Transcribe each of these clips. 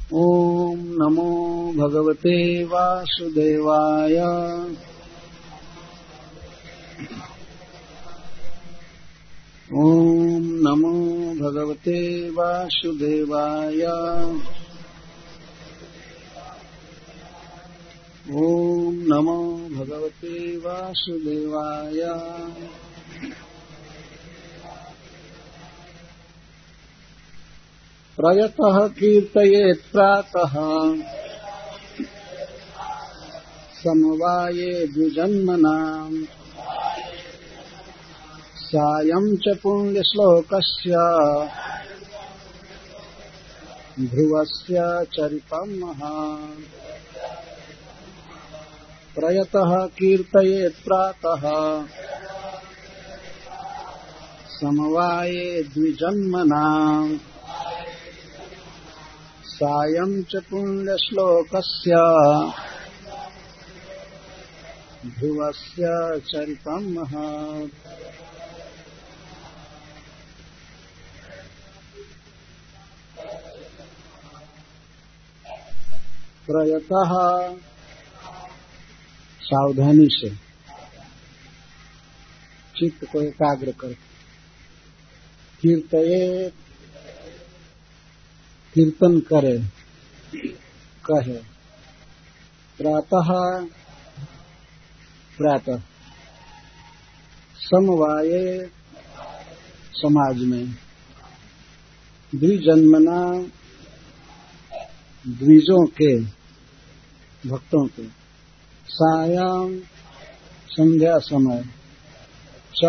ओम नमो भगवते वासुदेवाय। ओम नमो भगवते वासुदेवाय। ओम नमो भगवते वासुदेवाय। प्रयतः कीर्तयेत् प्रातः समवाये द्विजन्मनाम् सायं च पुण्यश्लोकस्य ध्रुवस्य चरितं महान्। प्रयतः कीर्तयेत् प्रातः समवाये द्विजन्मनाम् सायं च पुण्यश्लोकस्य ध्रुवस्य चरितं महान्। प्रयतः सावधानी से चित्त को एकाग्र कर कीर्तये कीर्तन करे कहे। प्रातः प्रातः समवाये समाज में द्विजन्मना द्विजों के भक्तों के सायं संध्या समय च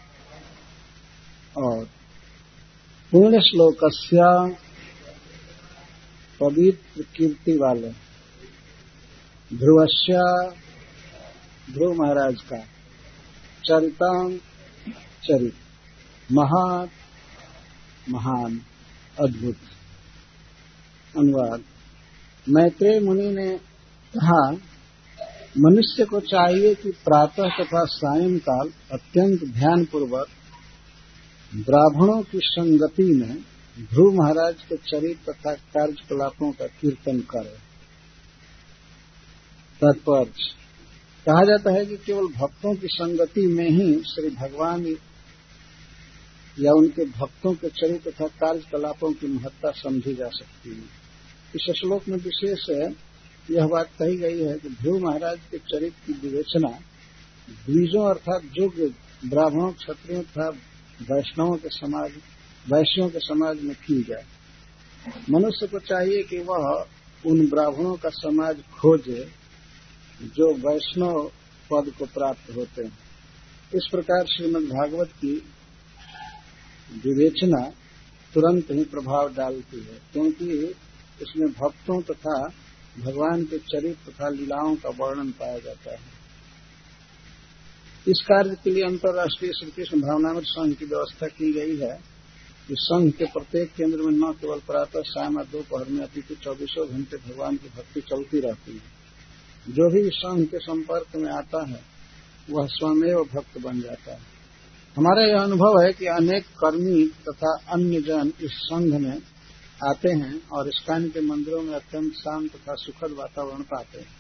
और पूर्ण श्लोकस्य पवित्र कीर्ति वाले ध्रुवस्य ध्रुव महाराज का चरितां चरित महान अद्भुत। अनुवाद। मैत्रेय मुनि ने कहा, मनुष्य को चाहिए कि प्रातः तथा सायंकाल अत्यंत ध्यानपूर्वक ब्राह्मणों की संगति में ध्रुव महाराज के चरित्र तथा कार्यकलापों का कीर्तन करे। तात्पर्य। कहा जाता है कि केवल भक्तों की संगति में ही श्री भगवान या उनके भक्तों के चरित्र तथा कार्यकलापों की महत्ता समझी जा सकती है। इस श्लोक में विशेष यह बात कही गई है कि ध्रुव महाराज के चरित्र की विवेचना द्विजों अर्थात योग्य ब्राह्मणों, क्षत्रियों तथा वैश्यों के समाज में की जाए। मनुष्य को चाहिए कि वह उन ब्राह्मणों का समाज खोजे जो वैष्णव पद को प्राप्त होते हैं। इस प्रकार श्रीमद् भागवत की विवेचना तुरंत ही प्रभाव डालती है, क्योंकि इसमें भक्तों तथा भगवान के चरित्र तथा लीलाओं का वर्णन पाया जाता है। इस कार्य के लिए अंतर्राष्ट्रीय श्री कृष्ण भावनामृत संघ की व्यवस्था की गई है। इस संघ के प्रत्येक केंद्र में न केवल प्रातः शाम और दोपहर में अतिथि 24 घंटे भगवान की भक्ति चलती रहती है। जो भी इस संघ के संपर्क में आता है वह स्वयं भक्त बन जाता है। हमारा यह अनुभव है कि अनेक कर्मी तथा अन्य जन इस संघ में आते हैं और इस्कॉन के मंदिरों में अत्यंत शांत तथा सुखद वातावरण पाते हैं।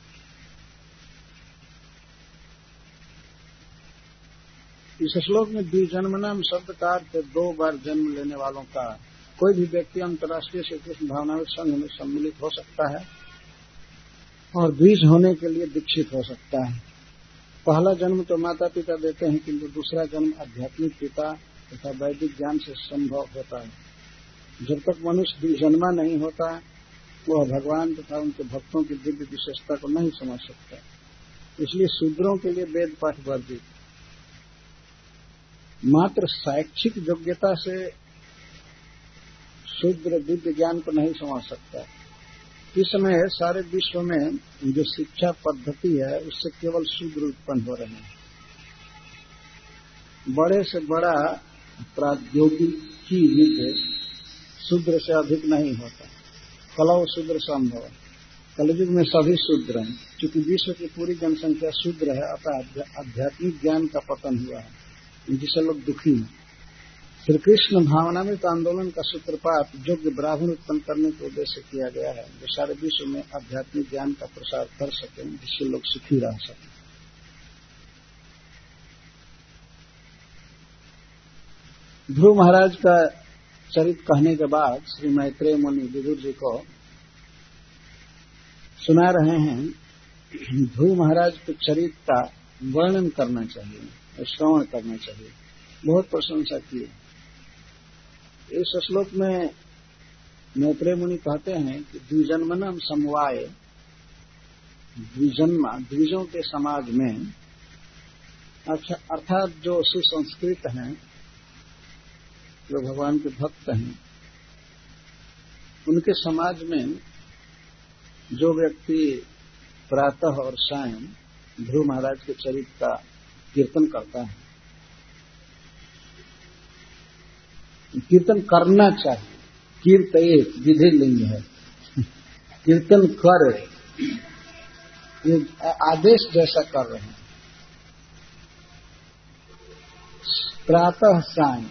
इस श्लोक में द्विजन्मनाम शब्द का अर्थ 2 बार जन्म लेने वालों का। कोई भी व्यक्ति अंतर्राष्ट्रीय श्री कृष्ण भावनामृत संघ में सम्मिलित हो सकता है और द्विज होने के लिए दीक्षित हो सकता है। पहला जन्म तो माता पिता देते हैं, किंतु दूसरा जन्म आध्यात्मिक पिता तथा वैदिक ज्ञान से संभव होता है। जब तक मनुष्य द्विजन्मा नहीं होता वह भगवान तथा उनके भक्तों की दिव्य विशेषता को नहीं समझ सकता। इसलिए शूद्रों के लिए वेद पाठ वर्जित। मात्र शैक्षिक योग्यता से शूद्र दिव्य ज्ञान को नहीं समझ सकता। इस समय सारे विश्व में जो शिक्षा पद्धति है उससे केवल शूद्र उत्पन्न हो रहे हैं। बड़े से बड़ा प्रौद्योगिकी विद्य शूद्र से अधिक नहीं होता। कलौ शूद्र संभव। कलयुग में सभी शूद्र हैं। चूंकि विश्व की पूरी जनसंख्या शूद्र है, अतः आध्यात्मिक ज्ञान का पतन हुआ है, जिससे लोग दुखी हैं। श्री कृष्ण भावनामृत आंदोलन का सूत्रपात योग्य ब्राह्मण उत्पन्न करने के उद्देश्य किया गया है, जो सारे विश्व में आध्यात्मिक ज्ञान का प्रसार कर सकें, जिससे लोग सुखी रह सकें। ध्रुव महाराज का चरित्र कहने के बाद श्री मैत्रेय मुनि विदुर जी को सुना रहे हैं, ध्रुव महाराज के चरित्र का वर्णन करना चाहिए, श्रवण करना चाहिए। बहुत प्रशंसा की। इस श्लोक में मैत्रेय मुनि कहते हैं कि द्विजन्मनम समवाय, द्विजन्मा द्विजों के समाज में, अर्थात जो सुसंस्कृत हैं, जो भगवान के भक्त हैं, उनके समाज में जो व्यक्ति प्रातः और सायं ध्रुव महाराज के चरित्र का कीर्तन करता है, कीर्तन करना चाहिए। कीर्त एक विधि लिंग है, कीर्तन कर, ये आदेश जैसा कर रहे हैं। प्रातः सायं,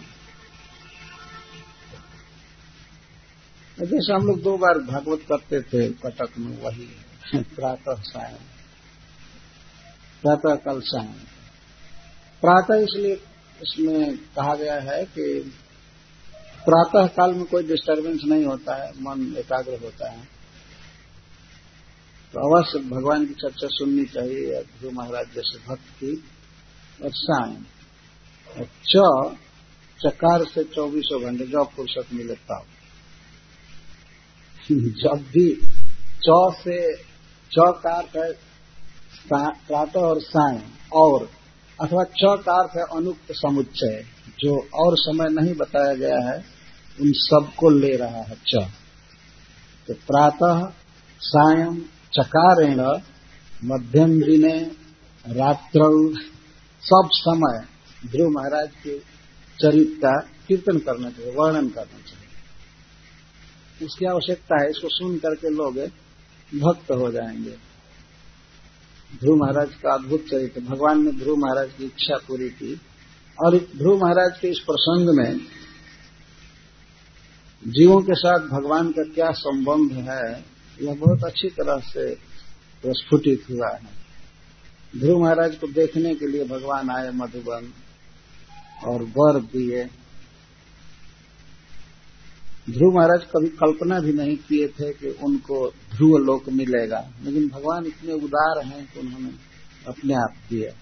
जैसे हम लोग 2 बार भागवत करते थे कटक में, वही प्रातः सायं, प्रातः कल सायं। प्रातः इसलिए इसमें कहा गया है कि प्रातः काल में कोई डिस्टर्बेंस नहीं होता है, मन एकाग्र होता है, तो अवश्य भगवान की चर्चा सुननी चाहिए, ध्रुव महाराज जैसे भक्त की। और सायं, और चकार से 24 घंटे जब फुर्सत मिले तब, जब भी च का अर्थ है प्रातः और सायं, और अथवा च का अर्थ है अनुक्त समुच्चय, जो और समय नहीं बताया गया है उन सबको ले रहा है च। तो प्रातः सायं चकारेण मध्यम दिने रात्रौ, सब समय ध्रुव महाराज के चरित्र का कीर्तन करना चाहिए, वर्णन करना चाहिए। इसकी आवश्यकता है, इसको सुन करके लोग भक्त हो जाएंगे। ध्रुव महाराज का अद्भुत चरित्र, भगवान ने ध्रुव महाराज की इच्छा पूरी की। और ध्रुव महाराज के इस प्रसंग में जीवों के साथ भगवान का क्या संबंध है, यह बहुत अच्छी तरह से प्रस्फुटित हुआ है। ध्रुव महाराज को देखने के लिए भगवान आए मधुबन और वर दिए। ध्रुव महाराज कभी कल्पना भी नहीं किए थे कि उनको ध्रुव लोक मिलेगा, लेकिन भगवान इतने उदार हैं कि उन्होंने अपने आप दिया।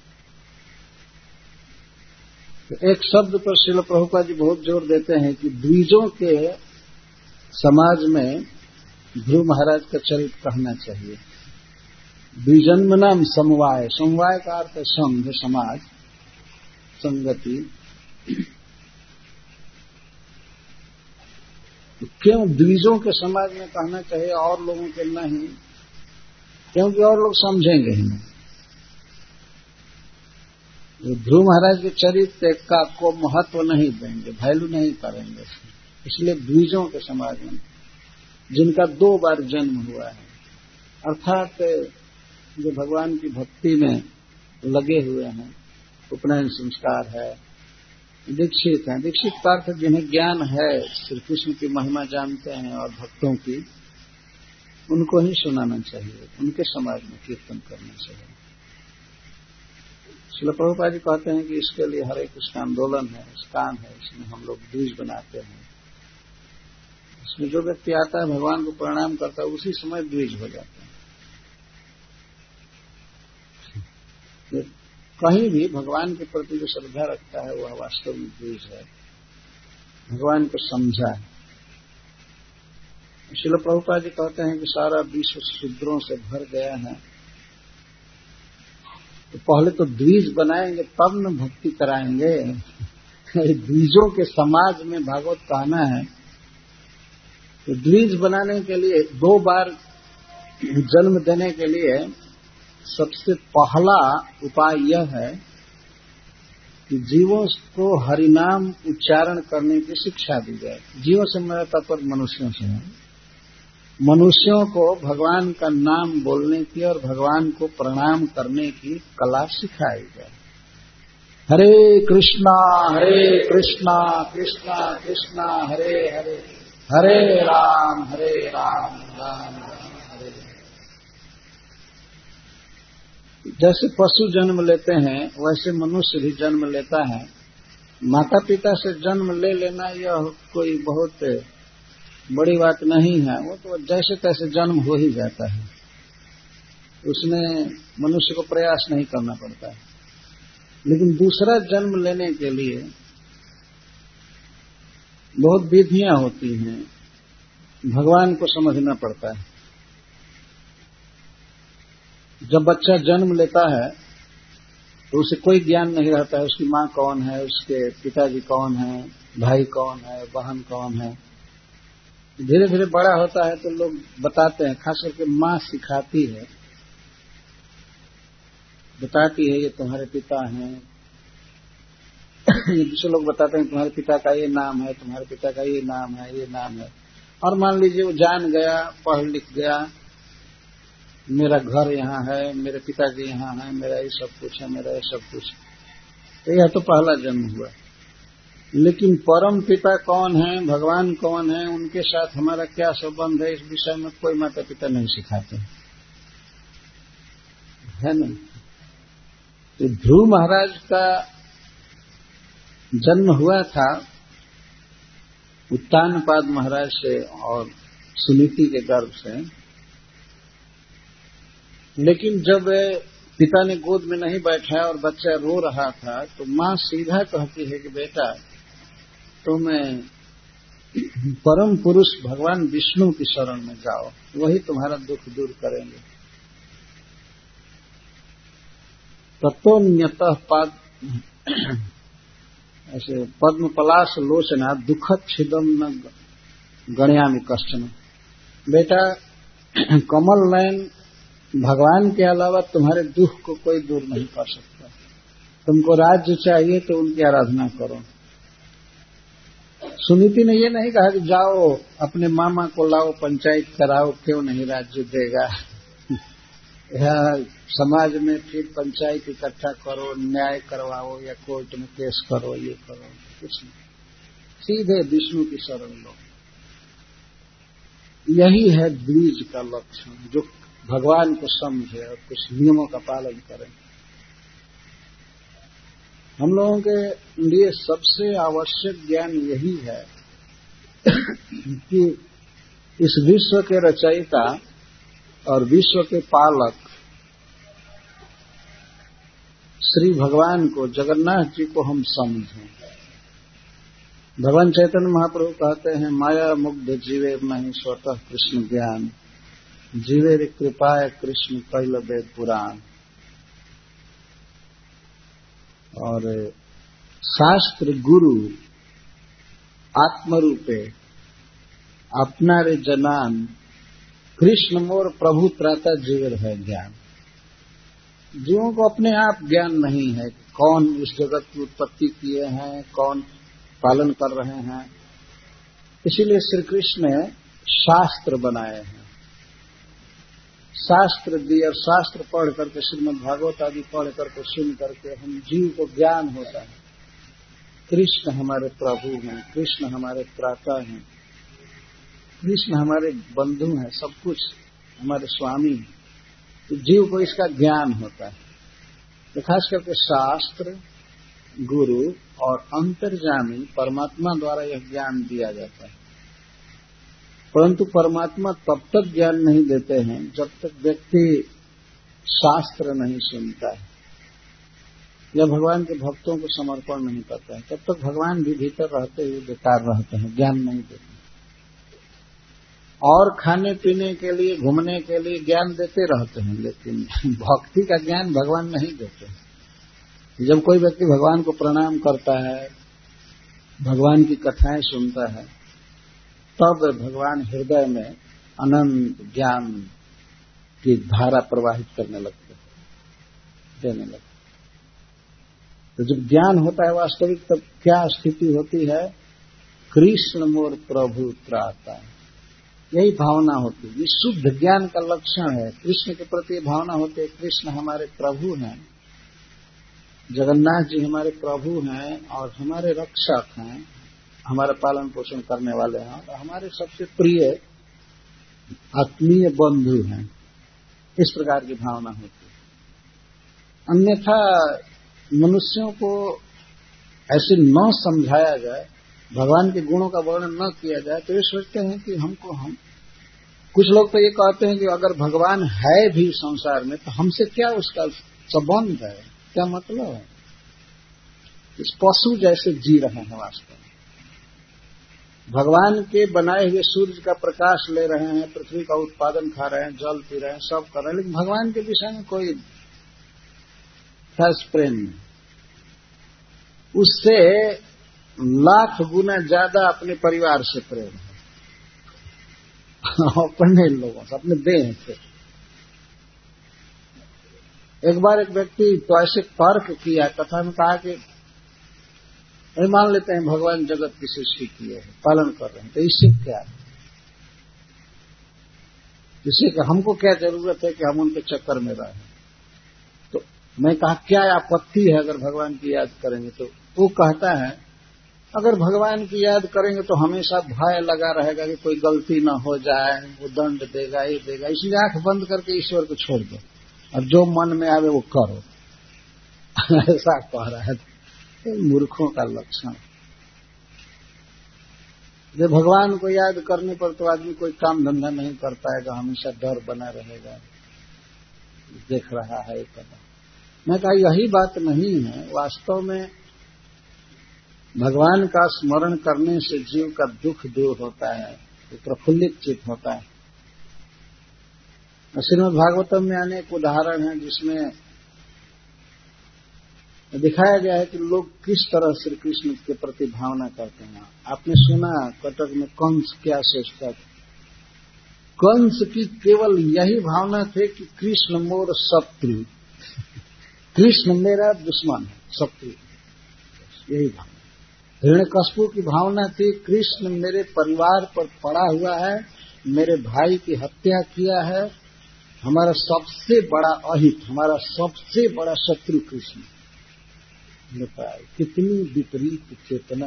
तो एक शब्द पर श्रील प्रभुपाद जी बहुत जोर देते हैं कि द्विजों के समाज में ध्रुव महाराज का चरित्र कहना चाहिए। द्विजन्मनाम समवाय, समवाय का अर्थ है संघ, समाज, संगति। क्यों द्विजों के समाज में कहना चाहिए, और लोगों के नहीं? क्योंकि और लोग समझेंगे ही नहीं। ध्रुव महाराज के चरित्र का को महत्व नहीं देंगे, वैल्यू नहीं करेंगे, इसलिए द्विजों के समाज में, जिनका 2 बार जन्म हुआ है, अर्थात जो भगवान की भक्ति में लगे हुए हैं, उपनयन संस्कार है, दीक्षित हैं। दीक्षित का अर्थ जिन्हें ज्ञान है, श्री कृष्ण की महिमा जानते हैं और भक्तों की, उनको ही सुनाना चाहिए, उनके समाज में कीर्तन करना चाहिए। श्रील प्रभुपाद जी कहते हैं कि इसके लिए हरे कृष्ण आंदोलन है, स्कान है, इसमें हम लोग द्विज बनाते हैं। इसमें जो व्यक्ति आता है भगवान को प्रणाम करता है, उसी समय द्विज हो जाता है। कहीं भी भगवान के प्रति जो श्रद्धा रखता है वह वास्तव में द्विज है, भगवान को समझा है। श्रील प्रभुपाद जी कहते हैं कि सारा विश्व शूद्रों से भर गया है, तो पहले तो द्विज बनाएंगे तब न भक्ति कराएंगे। द्विजों के समाज में भागवत कहना है, तो द्विज बनाने के लिए 2 बार जन्म देने के लिए सबसे पहला उपाय यह है कि जीवों को हरिनाम उच्चारण करने की शिक्षा दी जाए। जीवों से मेरा तात्पर्य मनुष्यों से है। मनुष्यों को भगवान का नाम बोलने की और भगवान को प्रणाम करने की कला सिखाई जाए। हरे कृष्णा कृष्णा कृष्णा हरे हरे, हरे राम राम राम हरे। जैसे पशु जन्म लेते हैं वैसे मनुष्य भी जन्म लेता है। माता पिता से जन्म ले लेना यह कोई बहुत बड़ी बात नहीं है, वो तो जैसे तैसे जन्म हो ही जाता है, उसमें मनुष्य को प्रयास नहीं करना पड़ता है। लेकिन दूसरा जन्म लेने के लिए बहुत विधियां होती हैं, भगवान को समझना पड़ता है। जब बच्चा जन्म लेता है तो उसे कोई ज्ञान नहीं रहता है, उसकी माँ कौन है, उसके पिताजी कौन है, भाई कौन है, बहन कौन है। धीरे धीरे बड़ा होता है तो लोग बताते हैं, खास करके माँ सिखाती है, बताती है ये तुम्हारे पिता हैं। दूसरे लोग बताते हैं तुम्हारे पिता का ये नाम है, तुम्हारे पिता का ये नाम है, ये नाम है। और मान लीजिए वो जान गया, पढ़ लिख गया, मेरा घर यहाँ है, मेरे पिताजी यहाँ है, मेरा ये सब कुछ है, मेरा ये सब कुछ। तो यह तो पहला जन्म हुआ। लेकिन परम पिता कौन है, भगवान कौन है, उनके साथ हमारा क्या संबंध है, इस विषय में कोई माता पिता नहीं सिखाते है ना। तो ध्रुव महाराज का जन्म हुआ था उत्तानपाद महाराज से और सुनीति के गर्भ से। लेकिन जब पिता ने गोद में नहीं बैठाया और बच्चा रो रहा था तो माँ सीधा कहती है कि बेटा तुम परम पुरुष भगवान विष्णु की शरण में जाओ, वही तुम्हारा दुख दूर करेंगे। तत्वन्यतः पाद ऐसे पद्म पलाश लोचना दुखच्छिदम न गणयामि कश्चन। बेटा कमल नयन भगवान के अलावा तुम्हारे दुख को कोई दूर नहीं कर सकता। तुमको राज्य चाहिए तो उनकी आराधना करो। सुनीति ने ये नहीं कहा कि जाओ अपने मामा को लाओ, पंचायत कराओ, क्यों नहीं राज्य देगा। यह समाज में फिर पंचायत इकट्ठा करो, न्याय करवाओ या कोर्ट में केस करो, ये करो, कुछ नहीं। सीधे विष्णु की शरण लो। यही है द्विज का लक्षण, जो भगवान को समझे और कुछ नियमों का पालन करें। हम लोगों के लिए सबसे आवश्यक ज्ञान यही है कि इस विश्व के रचयिता और विश्व के पालक श्री भगवान को, जगन्नाथ जी को हम समझें। भगवान चैतन्य महाप्रभु कहते हैं, माया मुग्ध जीवे नहीं स्वतः कृष्ण ज्ञान, जीवे रे कृपाय कृष्ण कैल वेद पुराण। और शास्त्र गुरु आत्मरूपे अपना रे जनान, कृष्ण मोर प्रभु त्राता जीवर है ज्ञान। जीवों को अपने आप ज्ञान नहीं है, कौन इस जगत की उत्पत्ति किए हैं, कौन पालन कर रहे हैं। इसीलिए श्री कृष्ण ने शास्त्र बनाए हैं, शास्त्र दिए, और शास्त्र पढ़ करके, श्रीमद् भागवत आदि पढ़ करके, सुन करके हम जीव को ज्ञान होता है। कृष्ण हमारे प्रभु हैं, कृष्ण हमारे त्राता हैं, कृष्ण हमारे बंधु हैं, सब कुछ हमारे स्वामी हैं। तो जीव को इसका ज्ञान होता है। तो खास करके शास्त्र, गुरु और अंतर्यामी परमात्मा द्वारा यह ज्ञान दिया जाता है। परंतु परमात्मा तब तक ज्ञान नहीं देते हैं जब तक व्यक्ति शास्त्र नहीं सुनता है या भगवान के भक्तों को समर्पण नहीं करता है। तब तक भगवान भी भीतर रहते हुए बेकार रहते हैं, ज्ञान नहीं देते। और खाने पीने के लिए, घूमने के लिए ज्ञान देते रहते हैं, लेकिन भक्ति का ज्ञान भगवान नहीं देते। जब कोई व्यक्ति भगवान को प्रणाम करता है, भगवान की कथाएं सुनता है, तब भगवान हृदय में अनंत ज्ञान की धारा प्रवाहित करने लगते हैं, देने लगते। तो जब ज्ञान होता है वास्तविक, तब क्या स्थिति होती है? कृष्ण मोर प्रभु त्राता, यही भावना होती है। ये शुद्ध ज्ञान का लक्षण है। कृष्ण के प्रति भावना होती है, कृष्ण हमारे प्रभु हैं, जगन्नाथ जी हमारे प्रभु हैं और हमारे रक्षक हैं, हमारा पालन पोषण करने वाले हैं और हमारे सबसे प्रिय आत्मीय बंधु हैं। इस प्रकार की भावना होती है। अन्यथा मनुष्यों को ऐसे न समझाया जाए, भगवान के गुणों का वर्णन न किया जाए, तो ये सोचते हैं कि हम कुछ लोग तो ये कहते हैं कि अगर भगवान है भी संसार में तो हमसे क्या उसका संबंध है, क्या मतलब है। इस पशु जैसे जी रहे हैं वास्तव में। भगवान के बनाए हुए सूर्य का प्रकाश ले रहे हैं, पृथ्वी का उत्पादन खा रहे हैं, जल पी रहे हैं, सब कर रहे हैं, लेकिन भगवान के विषय में कोई खास प्रेम नहीं। उससे लाख गुना ज्यादा अपने परिवार से प्रेम है, अपने लोगों से, अपने देह से। एक बार एक व्यक्ति तो ऐसे तर्क किया, कथा में कहा कि मान लेते हैं भगवान जगत की सृष्टि किए हैं, पालन कर रहे हैं, तो इससे क्या है, इससे कि हमको क्या जरूरत है कि हम उनके चक्कर में रहें। तो मैं कहा क्या आपत्ति है अगर भगवान की याद करेंगे। तो वो कहता है अगर भगवान की याद करेंगे तो हमेशा भय लगा रहेगा कि कोई गलती न हो जाए, वो दंड देगा, ये देगा, इसलिए आंख बंद करके ईश्वर को छोड़ दो और जो मन में आवे वो करो। ऐसा कह रहा है। मूर्खों का लक्षण। जब भगवान को याद करने पर तो आदमी कोई काम धंधा नहीं कर पाएगा, हमेशा डर बना रहेगा, देख रहा है कदा। मैं कहा यही बात नहीं है। वास्तव में भगवान का स्मरण करने से जीव का दुख दूर होता है, प्रफुल्लित चित्त होता है। श्रीमद् भागवतम में अनेक उदाहरण हैं जिसमें दिखाया गया है कि लोग किस तरह श्री कृष्ण के प्रति भावना करते हैं। आपने सुना कटक में कंस क्या सोचता था। कंस की केवल यही भावना थी कि कृष्ण मोर शत्रु, कृष्ण मेरा दुश्मन है, शत्रु, यही भावना। हिरण्यकश्यप की भावना थी कृष्ण मेरे परिवार पर पड़ा हुआ है, मेरे भाई की हत्या किया है, हमारा सबसे बड़ा अहित, हमारा सबसे बड़ा शत्रु कृष्ण। कितनी विपरीत चेतना।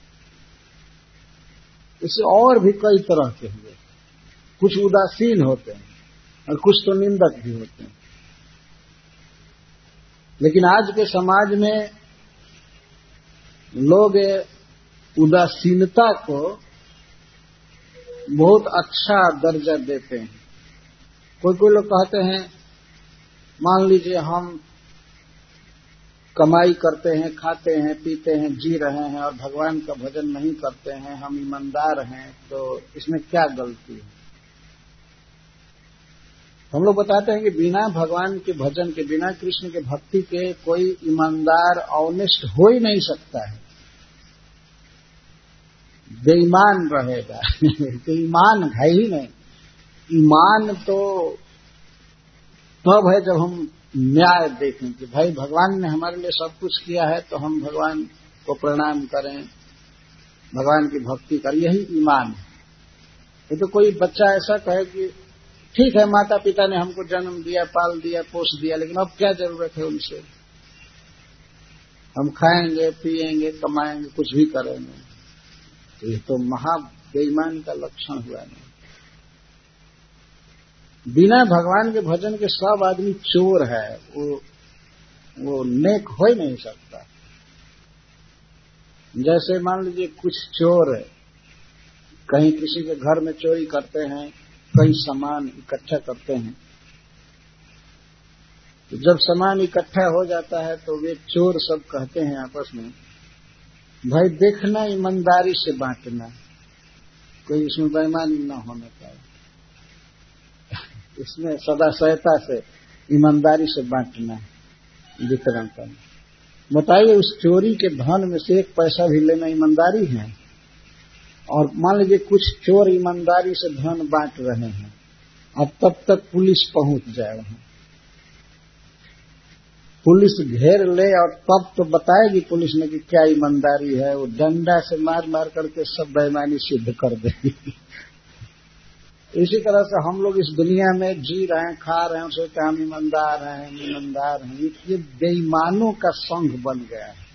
इससे और भी कई तरह के हुए, कुछ उदासीन होते हैं और कुछ तो निंदक भी होते हैं। लेकिन आज के समाज में लोग उदासीनता को बहुत अच्छा दर्जा देते हैं। कोई लोग कहते हैं, मान लीजिए हम कमाई करते हैं, खाते हैं, पीते हैं, जी रहे हैं और भगवान का भजन नहीं करते हैं, हम ईमानदार हैं, तो इसमें क्या गलती है। हम लोग बताते हैं कि बिना भगवान के भजन के, बिना कृष्ण के भक्ति के कोई ईमानदार ऑनेस्ट हो ही नहीं सकता है, बेईमान रहेगा। तो ईमान है ही नहीं। ईमान तो तब है जब हम न्याय देखें कि भाई भगवान ने हमारे लिए सब कुछ किया है तो हम भगवान को प्रणाम करें, भगवान की भक्ति करें, यही ईमान है। ये तो कोई बच्चा ऐसा कहे कि ठीक है माता पिता ने हमको जन्म दिया, पाल दिया, पोष दिया, लेकिन अब क्या जरूरत है उनसे, हम खाएंगे, पिएंगे, कमाएंगे, कुछ भी करेंगे। तो ये तो महा बेईमान का लक्षण हुआ नहीं। बिना भगवान के भजन के सब आदमी चोर है, वो नेक हो ही नहीं सकता। जैसे मान लीजिए कुछ चोर कहीं किसी के घर में चोरी करते हैं, कई सामान इकट्ठा करते हैं, तो जब सामान इकट्ठा हो जाता है तो वे चोर सब कहते हैं आपस में, भाई देखना ईमानदारी से बांटना, कोई इसमें बेईमानी न होने पाए, इसमें सदा सहता से ईमानदारी से बांटना, वितरण करना। बताइए उस चोरी के धन में से एक पैसा भी लेना ईमानदारी है। और मान लीजिए कुछ चोर ईमानदारी से धन बांट रहे हैं, अब तब तक पुलिस पहुंच जाए वहां, पुलिस घेर ले और तब तो बताएगी पुलिस ने कि क्या ईमानदारी है। वो डंडा से मार मार करके सब बेईमानी सिद्ध कर देगी। इसी तरह से हम लोग इस दुनिया में जी रहे हैं, खा रहे हैं, सोचते हैं हम ईमानदार हैं, हम ईमानदार हैं। ये बेईमानों का संघ बन गया है।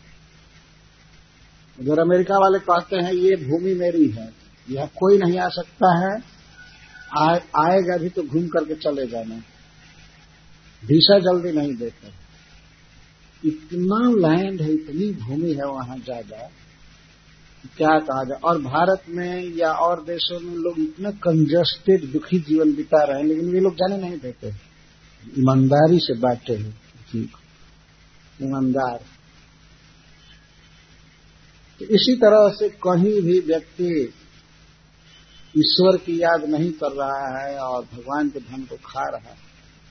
अगर अमेरिका वाले कहते हैं ये भूमि मेरी है, यह कोई नहीं आ सकता है, आएगा भी तो घूम करके चले जाना, वीसा जल्दी नहीं देते। इतना लैंड है, इतनी भूमि है वहां ज्यादा, क्या कहा जाए। और भारत में या और देशों में लोग इतना कंजस्टेड दुखी जीवन बिता रहे हैं, लेकिन ये लोग जाने नहीं देते, ईमानदारी से बांटे हैं जी, ईमानदार। तो इसी तरह से कहीं भी व्यक्ति ईश्वर की याद नहीं कर रहा है और भगवान के धन को खा रहा है,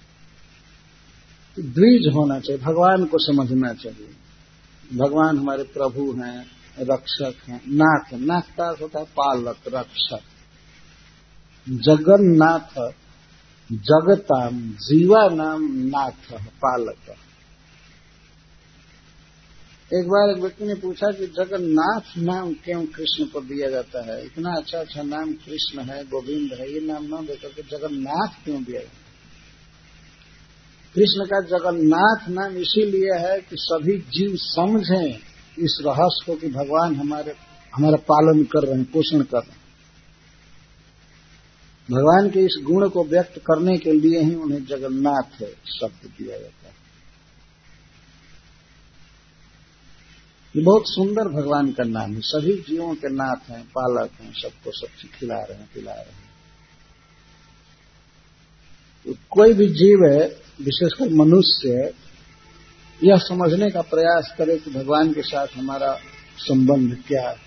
तो द्विज होना चाहिए, भगवान को समझना चाहिए। भगवान हमारे प्रभु हैं, रक्षक हैं, नाथ। नाथ का अर्थ होता है पालक, रक्षक। जगन्नाथ जगताम जीवा नाम नाथ पालक। एक बार एक व्यक्ति ने पूछा कि जगन्नाथ नाम क्यों कृष्ण को दिया जाता है, इतना अच्छा अच्छा नाम कृष्ण है, गोविंद है, ये नाम न देकर के जगन्नाथ क्यों दिया जाता है। कृष्ण का जगन्नाथ नाम इसीलिए है कि सभी जीव समझें इस रहस्य को कि भगवान हमारा पालन कर रहे हैं, पोषण कर रहे हैं। भगवान के इस गुण को व्यक्त करने के लिए ही उन्हें जगन्नाथ शब्द दिया जाता है। ये बहुत सुंदर भगवान का नाम है, सभी जीवों के नाथ हैं, पालक हैं, सबको सब चीज खिला रहे हैं, पिला रहे हैं। तो कोई भी जीव है, विशेषकर मनुष्य, यह समझने का प्रयास करे कि भगवान के साथ हमारा संबंध क्या है।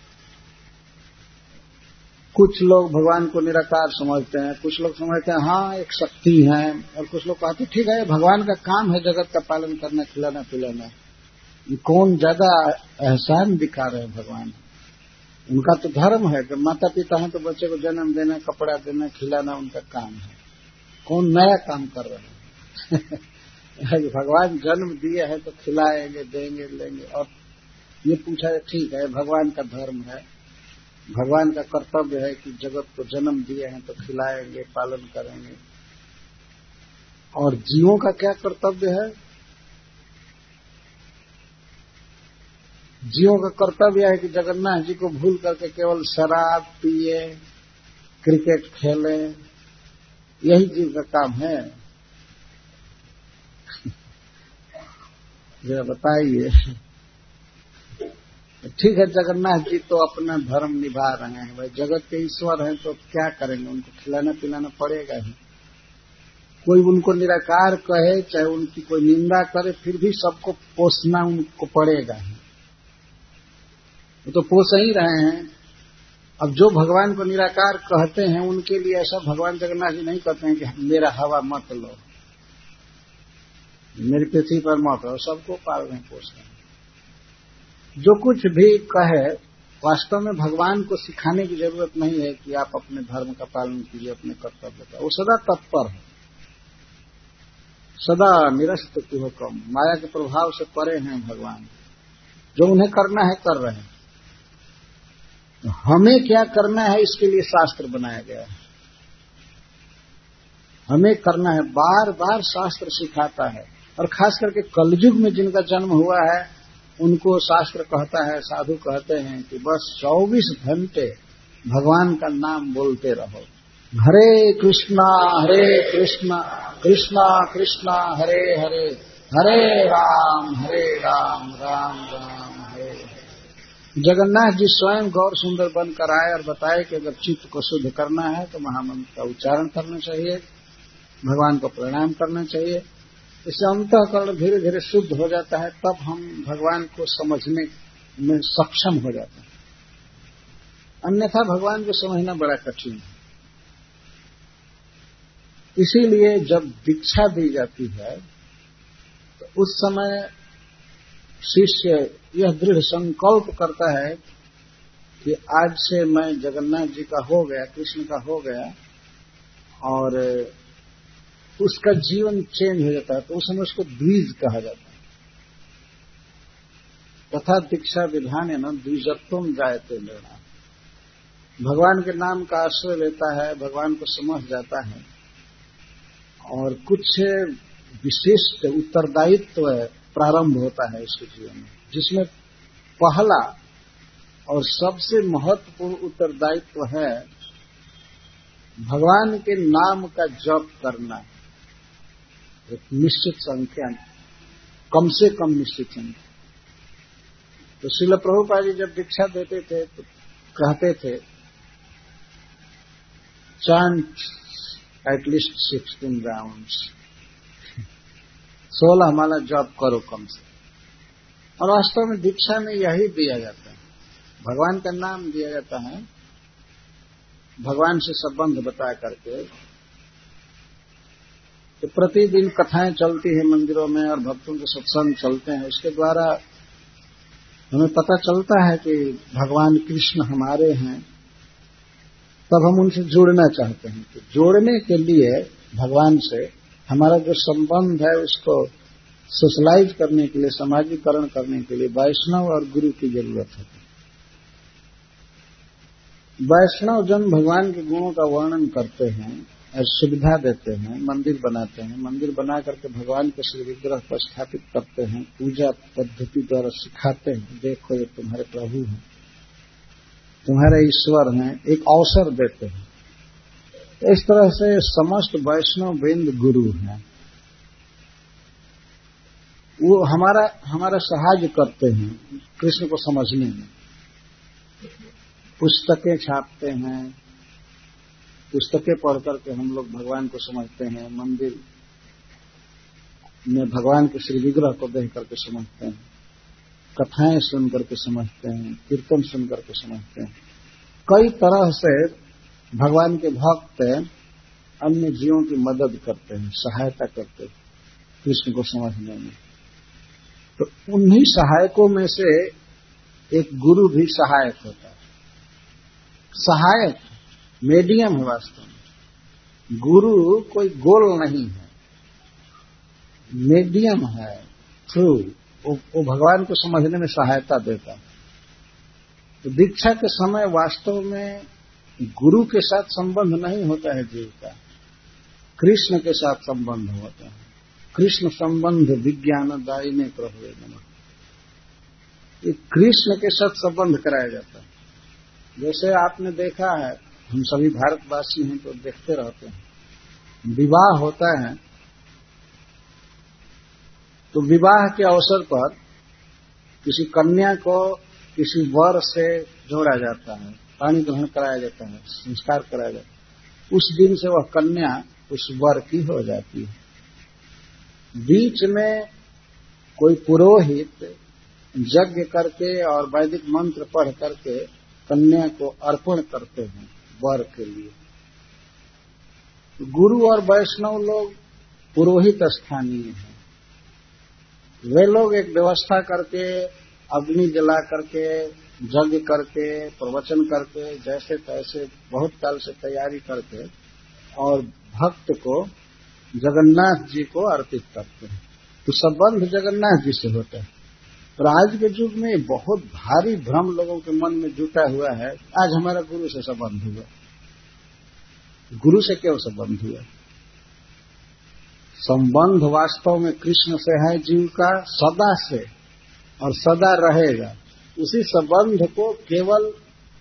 कुछ लोग भगवान को निराकार समझते हैं, कुछ लोग समझते हैं हाँ एक शक्ति है, और कुछ लोग कहते हैं ठीक है भगवान का काम है जगत का पालन करना, खिलाना पिलाना। कौन ज्यादा एहसान दिखा रहे हैं भगवान? उनका तो धर्म है कि माता पिता हैं तो बच्चे को जन्म देना, कपड़ा देना, खिलाना उनका काम है। कौन नया काम कर रहे हैं? भगवान जन्म दिए है तो खिलाएंगे, देंगे, लेंगे। और ये पूछा ठीक है भगवान का धर्म है, भगवान का कर्तव्य है कि जगत को जन्म दिए हैं तो खिलाएंगे, पालन करेंगे। और जीवों का क्या कर्तव्य है? जीवों का कर्तव्य है कि जगन्नाथ जी को भूल करके केवल शराब पिए, क्रिकेट खेले, यही जीव का काम है। जरा बताइए। ठीक है जगन्नाथ जी तो अपना धर्म निभा रहे हैं, भाई जगत के ईश्वर हैं तो क्या करेंगे, उनको खिलाना पिलाना पड़ेगा ही। कोई उनको निराकार कहे, चाहे उनकी कोई निंदा करे, फिर भी सबको पोसना उनको पड़ेगा ही। वो तो पोस ही रहे हैं। अब जो भगवान को निराकार कहते हैं उनके लिए ऐसा भगवान जगन्नाथ जी नहीं कहते हैं कि मेरा हवा मत लो, मेरी पृथ्वी पर मत हो, सबको पाल रहे हैं, पोस रहे हैं। जो कुछ भी कहे, वास्तव में भगवान को सिखाने की जरूरत नहीं है कि आप अपने धर्म का पालन कीजिए, अपने कर्तव्य का। वो सदा तत्पर है, सदा निरस्त की हुक्म, माया के प्रभाव से परे हैं भगवान। जो उन्हें करना है कर रहे हैं। तो हमें क्या करना है इसके लिए शास्त्र बनाया गया है। हमें करना है, बार बार शास्त्र सिखाता है। और खास करके कलयुग में जिनका जन्म हुआ है उनको शास्त्र कहता है, साधु कहते हैं कि बस 24 घंटे भगवान का नाम बोलते रहो। हरे कृष्णा कृष्णा कृष्णा हरे हरे, हरे राम राम राम हरे। जगन्नाथ जी स्वयं गौर सुंदर बनकर आए और बताए कि अगर चित्त को शुद्ध करना है तो महामंत्र का उच्चारण करना चाहिए, भगवान को प्रणाम करना चाहिए। इससे अंतःकरण धीरे धीरे शुद्ध हो जाता है, तब हम भगवान को समझने में सक्षम हो जाते हैं। अन्यथा भगवान को समझना बड़ा कठिन है। इसीलिए जब दीक्षा दी जाती है तो उस समय शिष्य यह दृढ़ संकल्प करता है कि आज से मैं जगन्नाथ जी का हो गया, कृष्ण का हो गया, और उसका जीवन चेंज हो जाता है। तो उस समय उसको द्विज कहा जाता है। तथा दीक्षा विधान है न द्विजत्वम जायते निर्णय। भगवान के नाम का आश्रय लेता है, भगवान को समझ जाता है और कुछ विशिष्ट उत्तरदायित्व प्रारंभ होता है इसके जीवन में, जिसमें पहला और सबसे महत्वपूर्ण उत्तरदायित्व है भगवान के नाम का जप करना। एक निश्चित संख्या, कम से कम निश्चित संख्या। तो श्रील प्रभुपाद जी जब दीक्षा देते थे तो कहते थे chant at least 16 rounds, 16 माला जप करो कम से। और वास्तव में दीक्षा में यही दिया जाता है, भगवान का नाम दिया जाता है, भगवान से संबंध बता करके। तो प्रतिदिन कथाएं चलती है मंदिरों में और भक्तों के सत्संग चलते हैं, उसके द्वारा हमें पता चलता है कि भगवान कृष्ण हमारे हैं। तब हम उनसे जुड़ना चाहते हैं। तो जोड़ने के लिए भगवान से हमारा जो संबंध है उसको सोशलाइज करने के लिए, समाजीकरण करने के लिए वैष्णव और गुरु की जरूरत है। वैष्णव जन भगवान के गुणों का वर्णन करते हैं और सुविधा देते हैं, मंदिर बनाते हैं, मंदिर बना करके भगवान के श्री विग्रह पर स्थापित करते हैं, पूजा पद्धति द्वारा सिखाते हैं, देखो ये तुम्हारे प्रभु हैं, तुम्हारे ईश्वर हैं, एक अवसर देते हैं। इस तरह से समस्त वैष्णव वृंद गुरु हैं। वो हमारा सहायता करते हैं कृष्ण को समझने में। पुस्तकें छापते हैं, पुस्तकें पढ़ करके हम लोग भगवान को समझते हैं, मंदिर में भगवान के श्री विग्रह को देख करके समझते हैं, कथाएं सुन करके समझते हैं, कीर्तन सुन करके समझते हैं। कई तरह से भगवान के भक्त अन्य जीवों की मदद करते हैं, सहायता करते हैं कृष्ण को समझने में। तो उन्हीं सहायकों में से एक गुरु भी सहायक होता है। सहायक मीडियम है वास्तव में। गुरु कोई गोल नहीं है, मीडियम है, थ्रू वो भगवान को समझने में सहायता देता है। तो दीक्षा के समय वास्तव में गुरु के साथ संबंध नहीं होता है जीव का, कृष्ण के साथ संबंध होता है। कृष्ण संबंध विज्ञान दायिने प्रभुवे नमः, ये कृष्ण के साथ संबंध कराया जाता है। जैसे आपने देखा है, हम सभी भारतवासी हैं तो देखते रहते हैं, विवाह होता है तो विवाह के अवसर पर किसी कन्या को किसी वर से जोड़ा जाता है, पाणी ग्रहण कराया जाता है, संस्कार कराया जाता है। उस दिन से वह कन्या उस वर की हो जाती है। बीच में कोई पुरोहित यज्ञ करके और वैदिक मंत्र पढ़ करके कन्या को अर्पण करते हैं वर के लिए। गुरु और वैष्णव लोग पुरोहित स्थानीय हैं। वे लोग एक व्यवस्था करके, अग्नि जला करके, यज्ञ करके, प्रवचन करके, जैसे तैसे बहुत काल से तैयारी करके और भक्त को जगन्नाथ जी को अर्पित करते हैं। तो संबंध जगन्नाथ जी से होता है। और आज के युग में बहुत भारी भ्रम लोगों के मन में जुटा हुआ है, आज हमारा गुरु से संबंध हुआ। गुरु से क्यों संबंध हुआ? संबंध वास्तव में कृष्ण से है जीव का, सदा से, और सदा रहेगा। उसी संबंध को केवल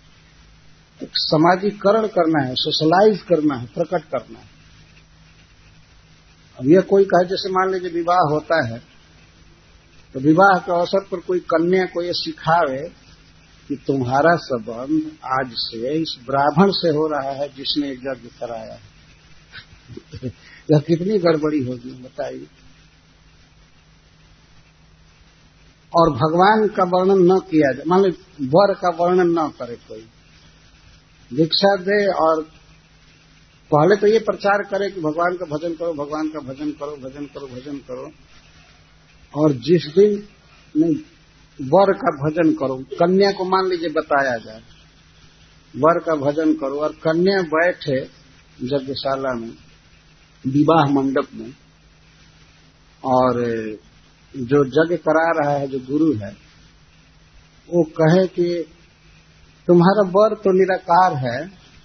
समाजीकरण करना है, सोशलाइज करना है, प्रकट करना है। अब यह कोई कहे, जैसे मान लीजिए विवाह होता है तो विवाह के अवसर पर कोई कन्या को यह सिखावे कि तुम्हारा संबंध आज से इस ब्राह्मण से हो रहा है जिसने यज्ञ कराया है। यह कितनी गड़बड़ी होगी बताइए। और भगवान का वर्णन न किया जाए, मान लीजिए वर का वर्णन न करे कोई, दीक्षा दे और पहले तो ये प्रचार करे कि भगवान का भजन करो, भगवान का भजन करो, भजन करो, भजन करो। और जिस दिन नहीं वर का भजन करो, कन्या को मान लीजिए बताया जाए वर का भजन करो, और कन्या बैठे यज्ञशाला में, विवाह मंडप में, और जो यज्ञ करा रहा है जो गुरु है वो कहे कि तुम्हारा वर तो निराकार है,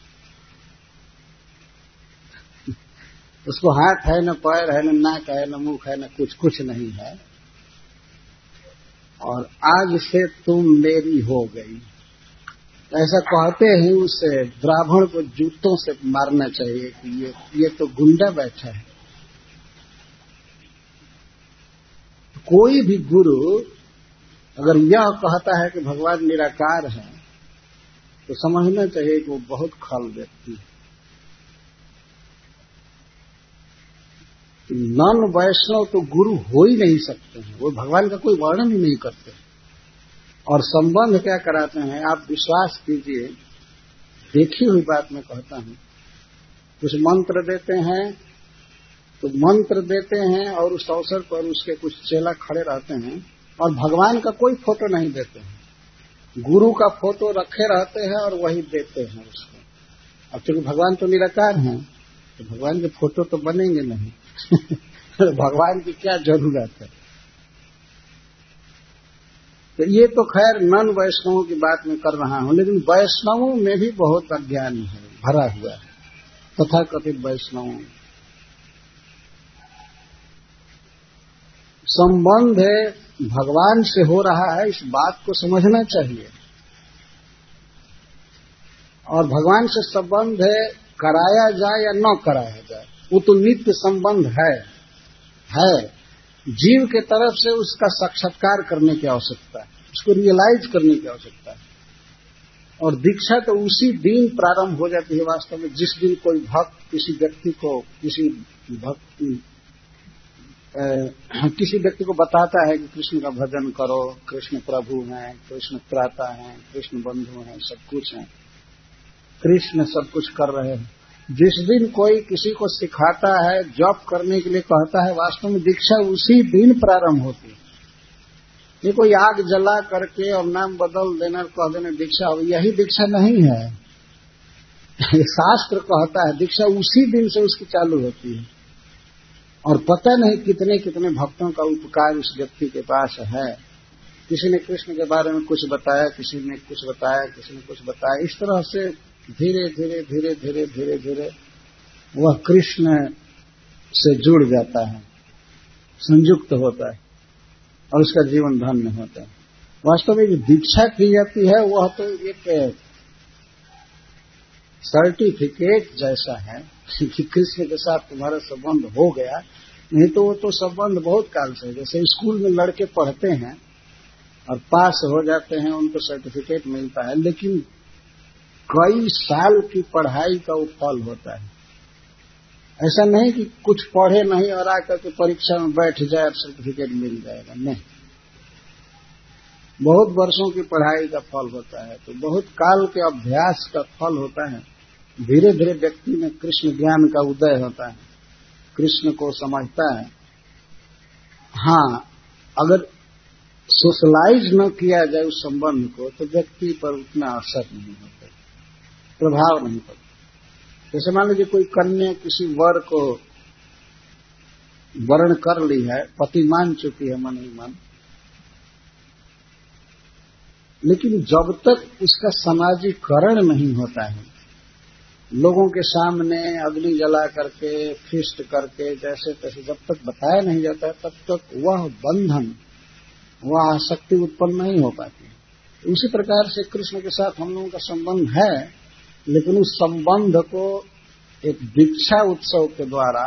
उसको हाथ है न पैर है न नाक है न मुख है न कुछ नहीं है, और आज से तुम मेरी हो गई। ऐसा कहते हैं उस ब्राह्मण को जूतों से मारना चाहिए कि ये तो गुंडा बैठा है। कोई भी गुरु अगर यह कहता है कि भगवान निराकार है तो समझना चाहिए कि वो बहुत खल व्यक्ति है। नन वैष्णव तो गुरु हो ही नहीं सकते हैं, वो भगवान का कोई वर्णन ही नहीं करते। और संबंध क्या कराते हैं, आप विश्वास कीजिए, देखी हुई बात मैं कहता हूं। कुछ मंत्र देते हैं तो मंत्र देते हैं और उस अवसर पर उसके कुछ चेला खड़े रहते हैं और भगवान का कोई फोटो नहीं देते हैं, गुरु का फोटो रखे रहते हैं और वही देते हैं उसको। अब चूंकि भगवान तो निराकार हैं तो भगवान के फोटो तो बनेंगे नहीं भगवान की क्या जरूरत है। तो ये तो खैर नन वैष्णवों की बात मैं कर रहा हूं, लेकिन वैष्णवों में भी बहुत अज्ञान है, भरा हुआ है तथा कथित वैष्णवों। संबंध भगवान से हो रहा है, इस बात को समझना चाहिए। और भगवान से संबंध कराया जाए या न कराया जाए, वो तो नित्य संबंध है। जीव के तरफ से उसका साक्षात्कार करने की आवश्यकता है, उसको रियलाइज करने की आवश्यकता है। और दीक्षा तो उसी दिन प्रारंभ हो जाती है वास्तव में, जिस दिन कोई भक्त किसी व्यक्ति को बताता है कि कृष्ण का भजन करो, कृष्ण प्रभु हैं, कृष्ण त्राता हैं, कृष्ण बंधु हैं, सब कुछ हैं, कृष्ण सब कुछ कर रहे हैं। जिस दिन कोई किसी को सिखाता है, जॉब करने के लिए कहता है, वास्तव में दीक्षा उसी दिन प्रारंभ होती है। ये कोई आग जला करके और नाम बदल देना कह देना दीक्षा हो, यही दीक्षा नहीं है। शास्त्र कहता है दीक्षा उसी दिन से उसकी चालू होती है। और पता नहीं कितने कितने भक्तों का उपकार उस व्यक्ति के पास है। किसी ने कृष्ण के बारे में कुछ बताया, किसी ने कुछ बताया, किसी ने कुछ बताया, इस तरह से धीरे धीरे धीरे धीरे धीरे धीरे वह कृष्ण से जुड़ जाता है, संयुक्त होता है और उसका जीवन धन्य होता है। वास्तव में जो दीक्षा की जाती है वह तो एक सर्टिफिकेट जैसा है कि कृष्ण के साथ तुम्हारा संबंध हो गया। नहीं तो वो तो संबंध बहुत काल से, जैसे स्कूल में लड़के पढ़ते हैं और पास हो जाते हैं, उनको सर्टिफिकेट मिलता है, लेकिन कई साल की पढ़ाई का वो फल होता है। ऐसा नहीं कि कुछ पढ़े नहीं और आकर के परीक्षा में बैठ जाए और सर्टिफिकेट मिल जाएगा, नहीं। बहुत वर्षों की पढ़ाई का फल होता है, तो बहुत काल के अभ्यास का फल होता है। धीरे धीरे व्यक्ति में कृष्ण ज्ञान का उदय होता है, कृष्ण को समझता है। हाँ, अगर सोशलाइज न किया जाए उस संबंध को तो व्यक्ति पर उतना असर नहीं होता, प्रभाव नहीं पड़ता। जैसे मान लीजिए कोई कन्या किसी वर को वर्ण कर ली है, पति मान चुकी है मन ही मन, लेकिन जब तक उसका समाजीकरण नहीं होता है, लोगों के सामने अग्नि जला करके फिस्ट करके जैसे तैसे जब तक बताया नहीं जाता है, तब तक वह बंधन, वह आसक्ति उत्पन्न नहीं हो पाती। उसी प्रकार से कृष्ण के साथ हम लोगों का संबंध है, लेकिन उस संबंध को एक दीक्षा उत्सव के द्वारा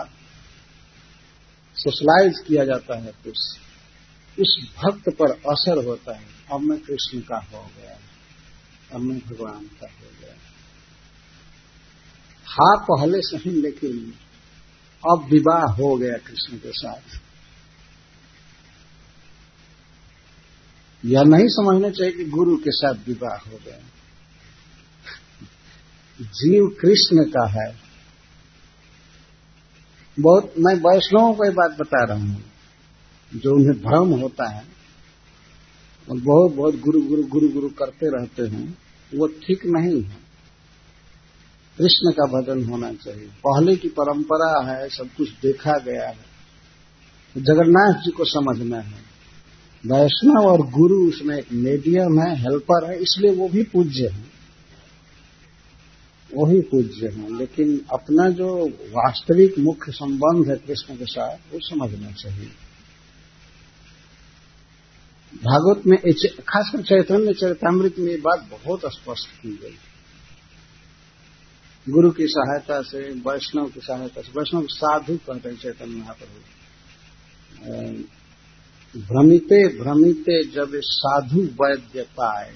सोशलाइज किया जाता है, तो उस भक्त पर असर होता है। अब मैं कृष्ण का हो गया, अब मैं भगवान का हो गया। हाँ पहले से ही, लेकिन अब विवाह हो गया कृष्ण के साथ। यह नहीं समझना चाहिए कि गुरु के साथ विवाह हो गया। जीव कृष्ण का है। बहुत मैं वैष्णवों को ये बात बता रहा हूं, जो उन्हें भ्रम होता है और बहुत बहुत गुरु गुरु गुरु गुरु करते रहते हैं, वो ठीक नहीं है। कृष्ण का भजन होना चाहिए। पहले की परंपरा है, सब कुछ देखा गया है। जगन्नाथ जी को समझना है। वैष्णव और गुरु उसमें एक मीडियम है, हेल्पर है, इसलिए वो भी पूज्य है। वही पूज्य हैं, लेकिन अपना जो वास्तविक मुख्य संबंध है कृष्ण के साथ वो समझना चाहिए। भागवत में खासकर चैतन्य चरितामृत में ये बात बहुत स्पष्ट की गई। गुरु की सहायता से, वैष्णव की सहायता से, वैष्णव साधु कहते हैं चैतन्य महाप्रभु, भ्रमिते भ्रमिते जब साधु वैद्य पाए,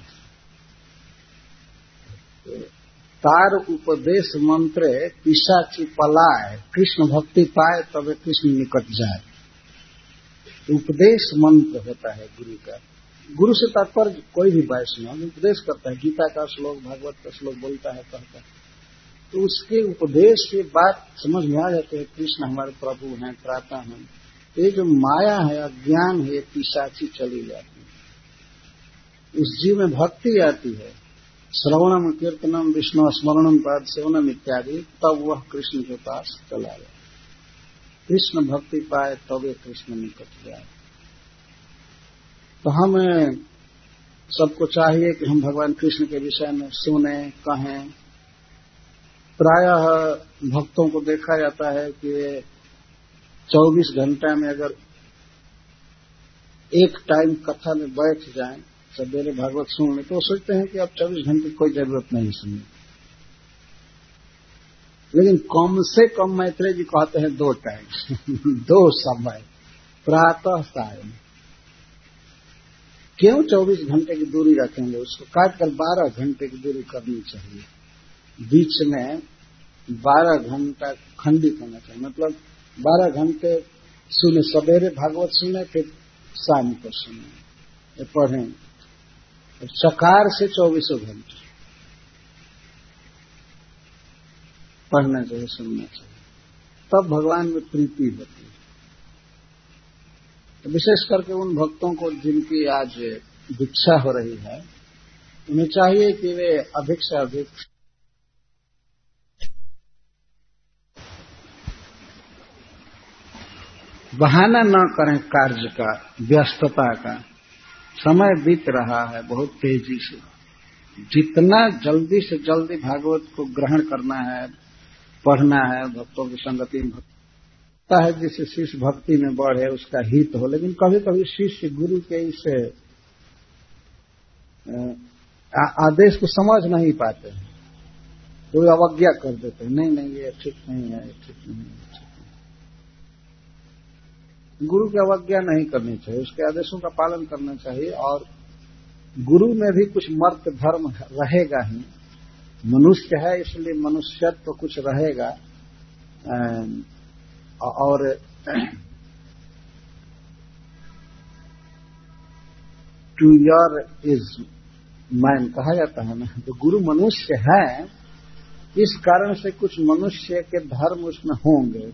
तार उपदेश मंत्रे पिशाची पलाए, कृष्ण भक्ति पाए तबे कृष्ण निकट जाए। उपदेश मंत्र होता है गुरु का। गुरु से तात्पर्य कोई भी वैष्णव उपदेश करता है, गीता का श्लोक, भागवत का श्लोक बोलता है, कहता है, तो उसके उपदेश से बात समझ में आ जाती है, कृष्ण हमारे प्रभु हैं, त्राता हैं। तो ये जो माया है, अज्ञान है, ये पिशाची चली जाती है, उस जीव में भक्ति आती है, श्रवणम कीर्तनम विष्णु स्मरणम पाद सेवनम इत्यादि, तब वह कृष्ण के पास चला जाए। कृष्ण भक्ति पाए तब ये कृष्ण निकट जाए। तो हम सबको चाहिए कि हम भगवान कृष्ण के विषय में सुने, कहें। प्रायः भक्तों को देखा जाता है कि 24 घंटा में अगर एक टाइम कथा में बैठ जाएं, सवेरे भागवत सुन ले, तो सोचते हैं कि अब 24 घंटे कोई जरूरत नहीं सुनने। लेकिन कम से कम मैत्रेय जी कहते हैं 2 टाइम 2 समय, प्रातः सायं। क्यों 24 घंटे की दूरी रखेंगे? उसको काटकर 12 घंटे की दूरी करनी चाहिए। बीच में 12 घंटा खंडित होना चाहिए, मतलब 12 घंटे सुने, सवेरे भागवत सुने, फिर शाम को सुने, पढ़ें। चकार से 24 घंटे पढ़ना चाहिए, सुनना चाहिए, तब भगवान में प्रीति होती है। तो विशेष करके उन भक्तों को जिनकी आज दीक्षा हो रही है, उन्हें चाहिए कि वे अधिक से अधिक बहाना न करें कार्य का, व्यस्तता का। समय बीत रहा है बहुत तेजी से, जितना जल्दी से जल्दी भागवत को ग्रहण करना है, पढ़ना है, भक्तों की संगति में होता है, जिससे शिष्य भक्ति में बढ़े, उसका हित हो। लेकिन कभी कभी शिष्य गुरु के इस आदेश को समझ नहीं पाते हैं, तो वे अवज्ञा कर देते हैं, नहीं ये ठीक नहीं है, ठीक नहीं है। गुरु की अवज्ञा नहीं करनी चाहिए, उसके आदेशों का पालन करना चाहिए। और गुरु में भी कुछ मर्त्य धर्म रहेगा ही, मनुष्य है इसलिए मनुष्यत्व तो कुछ रहेगा। और टू योर इज मैन कहा जाता है ना, तो गुरु मनुष्य है, इस कारण से कुछ मनुष्य के धर्म उसमें होंगे।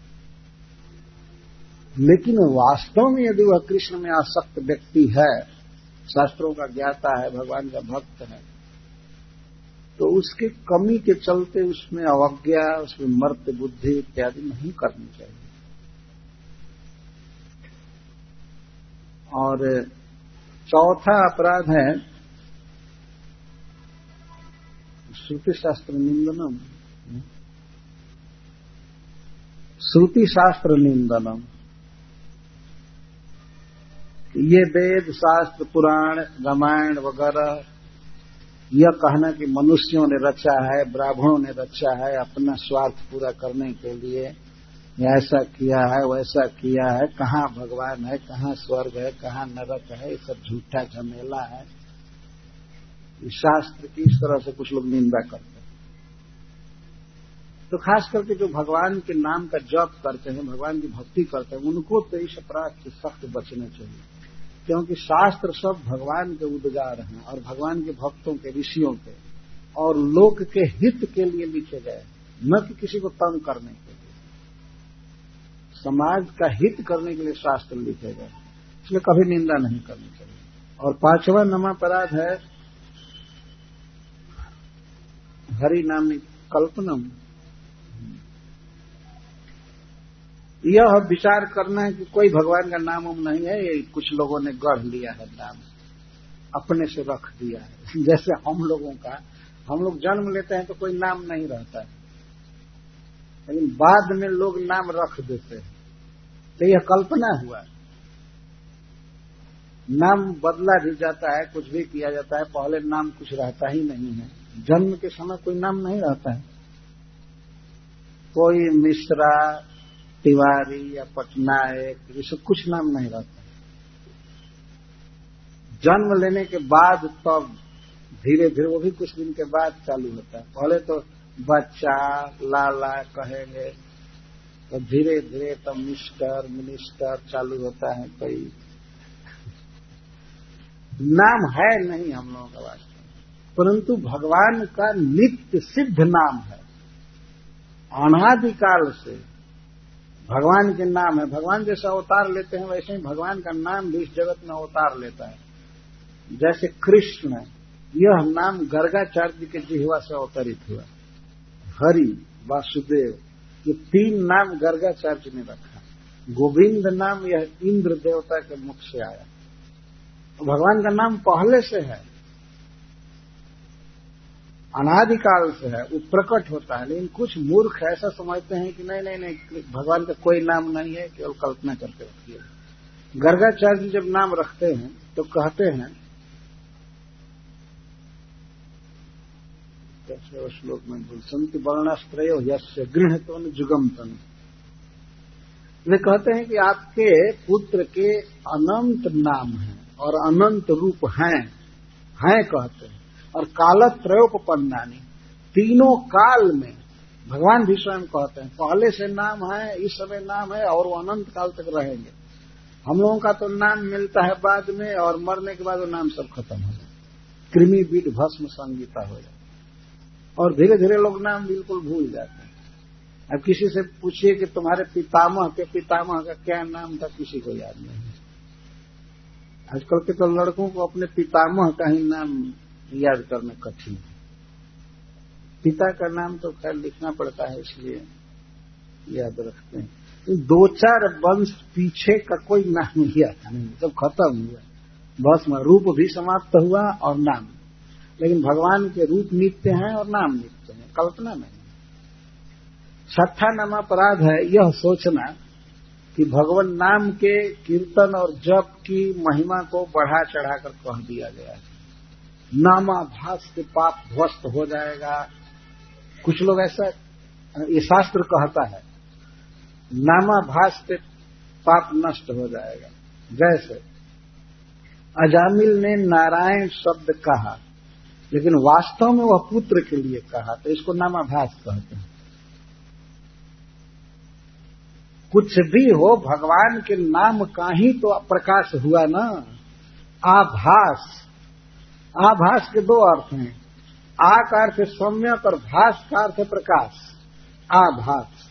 लेकिन वास्तव में यदि वह कृष्ण में आसक्त व्यक्ति है, शास्त्रों का ज्ञाता है, भगवान का भक्त है, तो उसकी कमी के चलते उसमें अवज्ञा, उसमें मर्त्य बुद्धि इत्यादि नहीं करनी चाहिए। और चौथा अपराध है श्रुति शास्त्र निंदनम। श्रुति शास्त्र निंदनम, ये वेद शास्त्र पुराण रामायण वगैरह यह कहना कि मनुष्यों ने रचा है, ब्राह्मणों ने रचा है अपना स्वार्थ पूरा करने के लिए, ऐसा किया है वैसा किया है, कहाँ भगवान है, कहाँ स्वर्ग है, कहाँ नरक है, ये सब झूठा झमेला है। शास्त्र की इस तरह से कुछ लोग निंदा करते हैं। तो खास करके जो भगवान के नाम का जप करते हैं, भगवान की भक्ति करते हैं, उनको तो इस अपराध से सख्त बचना चाहिए, क्योंकि शास्त्र सब भगवान के उद्गार हैं और भगवान के भक्तों के, ऋषियों के और लोक के हित के लिए लिखे गए, न कि किसी को तंग करने के लिए। समाज का हित करने के लिए शास्त्र लिखे गए, इसलिए कभी निंदा नहीं करनी चाहिए। और 5वां नमापराध है हरि नाम कल्पनम। यह विचार करना है कि कोई भगवान का नाम नहीं है, ये कुछ लोगों ने गढ़ लिया है, नाम अपने से रख दिया है। जैसे हम लोगों का हम लोग जन्म लेते हैं तो कोई नाम नहीं रहता है, लेकिन बाद में लोग नाम रख देते हैं, तो यह कल्पना हुआ। नाम बदला भी जाता है, कुछ भी किया जाता है, पहले नाम कुछ रहता ही नहीं है। जन्म के समय कोई नाम नहीं रहता है, कोई मिश्रा, तिवारी या पटनायक, ये सब कुछ नाम नहीं रहता। जन्म लेने के बाद तब धीरे धीरे, वो भी कुछ दिन के बाद चालू होता है। पहले तो बच्चा, लाला कहेंगे, तो धीरे धीरे तब मिस्टर, मिनिस्टर चालू होता है। कोई नाम है नहीं हम लोगों का वास्तव में, परंतु भगवान का नित्य सिद्ध नाम है। अनादिकाल से भगवान के नाम है। भगवान जैसा अवतार लेते हैं वैसे ही भगवान का नाम भी इस जगत में अवतार लेता है। जैसे कृष्ण, यह नाम गर्गाचार्य जी के जिह्वा से अवतरित हुआ। हरि, वासुदेव, ये तीन नाम गर्गाचार्य ने रखा। गोविंद नाम यह इंद्र देवता के मुख से आया। तो भगवान का नाम पहले से है, अनादिकाल से है, वो प्रकट होता है। लेकिन कुछ मूर्ख ऐसा समझते हैं कि नहीं नहीं नहीं, भगवान का कोई नाम नहीं है, केवल कल्पना करके रखिए। गर्गाचार्य जी जब नाम रखते हैं तो कहते हैं, कैसे श्लोक में बोल, संति वर्णाश्रयो यस्य गृहतोन जुगम तन। वे कहते हैं कि आपके पुत्र के अनंत नाम हैं और अनंत रूप हैं कहते हैं, और कालत्रयोपपन्नानि, तीनों काल में। भगवान भी स्वयं कहते हैं पहले से नाम है, इस समय नाम है, और वो अनंत काल तक रहेंगे। हम लोगों का तो नाम मिलता है बाद में, और मरने के बाद वो नाम सब खत्म हो जाए, कृमि बीट भस्म संगीता हो जाए, और धीरे धीरे लोग नाम बिल्कुल भूल जाते हैं। अब किसी से पूछिए कि तुम्हारे पितामह के पितामह का क्या नाम था, किसी को याद नहीं। आजकल के तो लड़कों को अपने पितामह का ही नाम याद करना कठिन है। पिता का नाम तो खैर लिखना पड़ता है, इसलिए याद रखते हैं। तो दो चार वंश पीछे का कोई नाम याद नहीं, सब खत्म हुआ, बस रूप भी समाप्त हुआ और नाम। लेकिन भगवान के रूप नित्य हैं और नाम नित्य हैं, कल्पना नहीं। छठा नाम अपराध है यह सोचना कि भगवान नाम के कीर्तन और जप की महिमा को बढ़ा चढ़ाकर कह दिया गया है। नामाभास से पाप ध्वस्त हो जाएगा। कुछ लोग ऐसा, ये शास्त्र कहता है नामाभास से पाप नष्ट हो जाएगा। जैसे अजामिल ने नारायण शब्द कहा, लेकिन वास्तव में वह पुत्र के लिए कहा, तो इसको नामाभास कहते हैं। कुछ भी हो, भगवान के नाम का ही तो प्रकाश हुआ ना। आभास, आभास के दो अर्थ हैं, आ का अर्थ है सम्यक और भास का अर्थ है प्रकाश। आभास,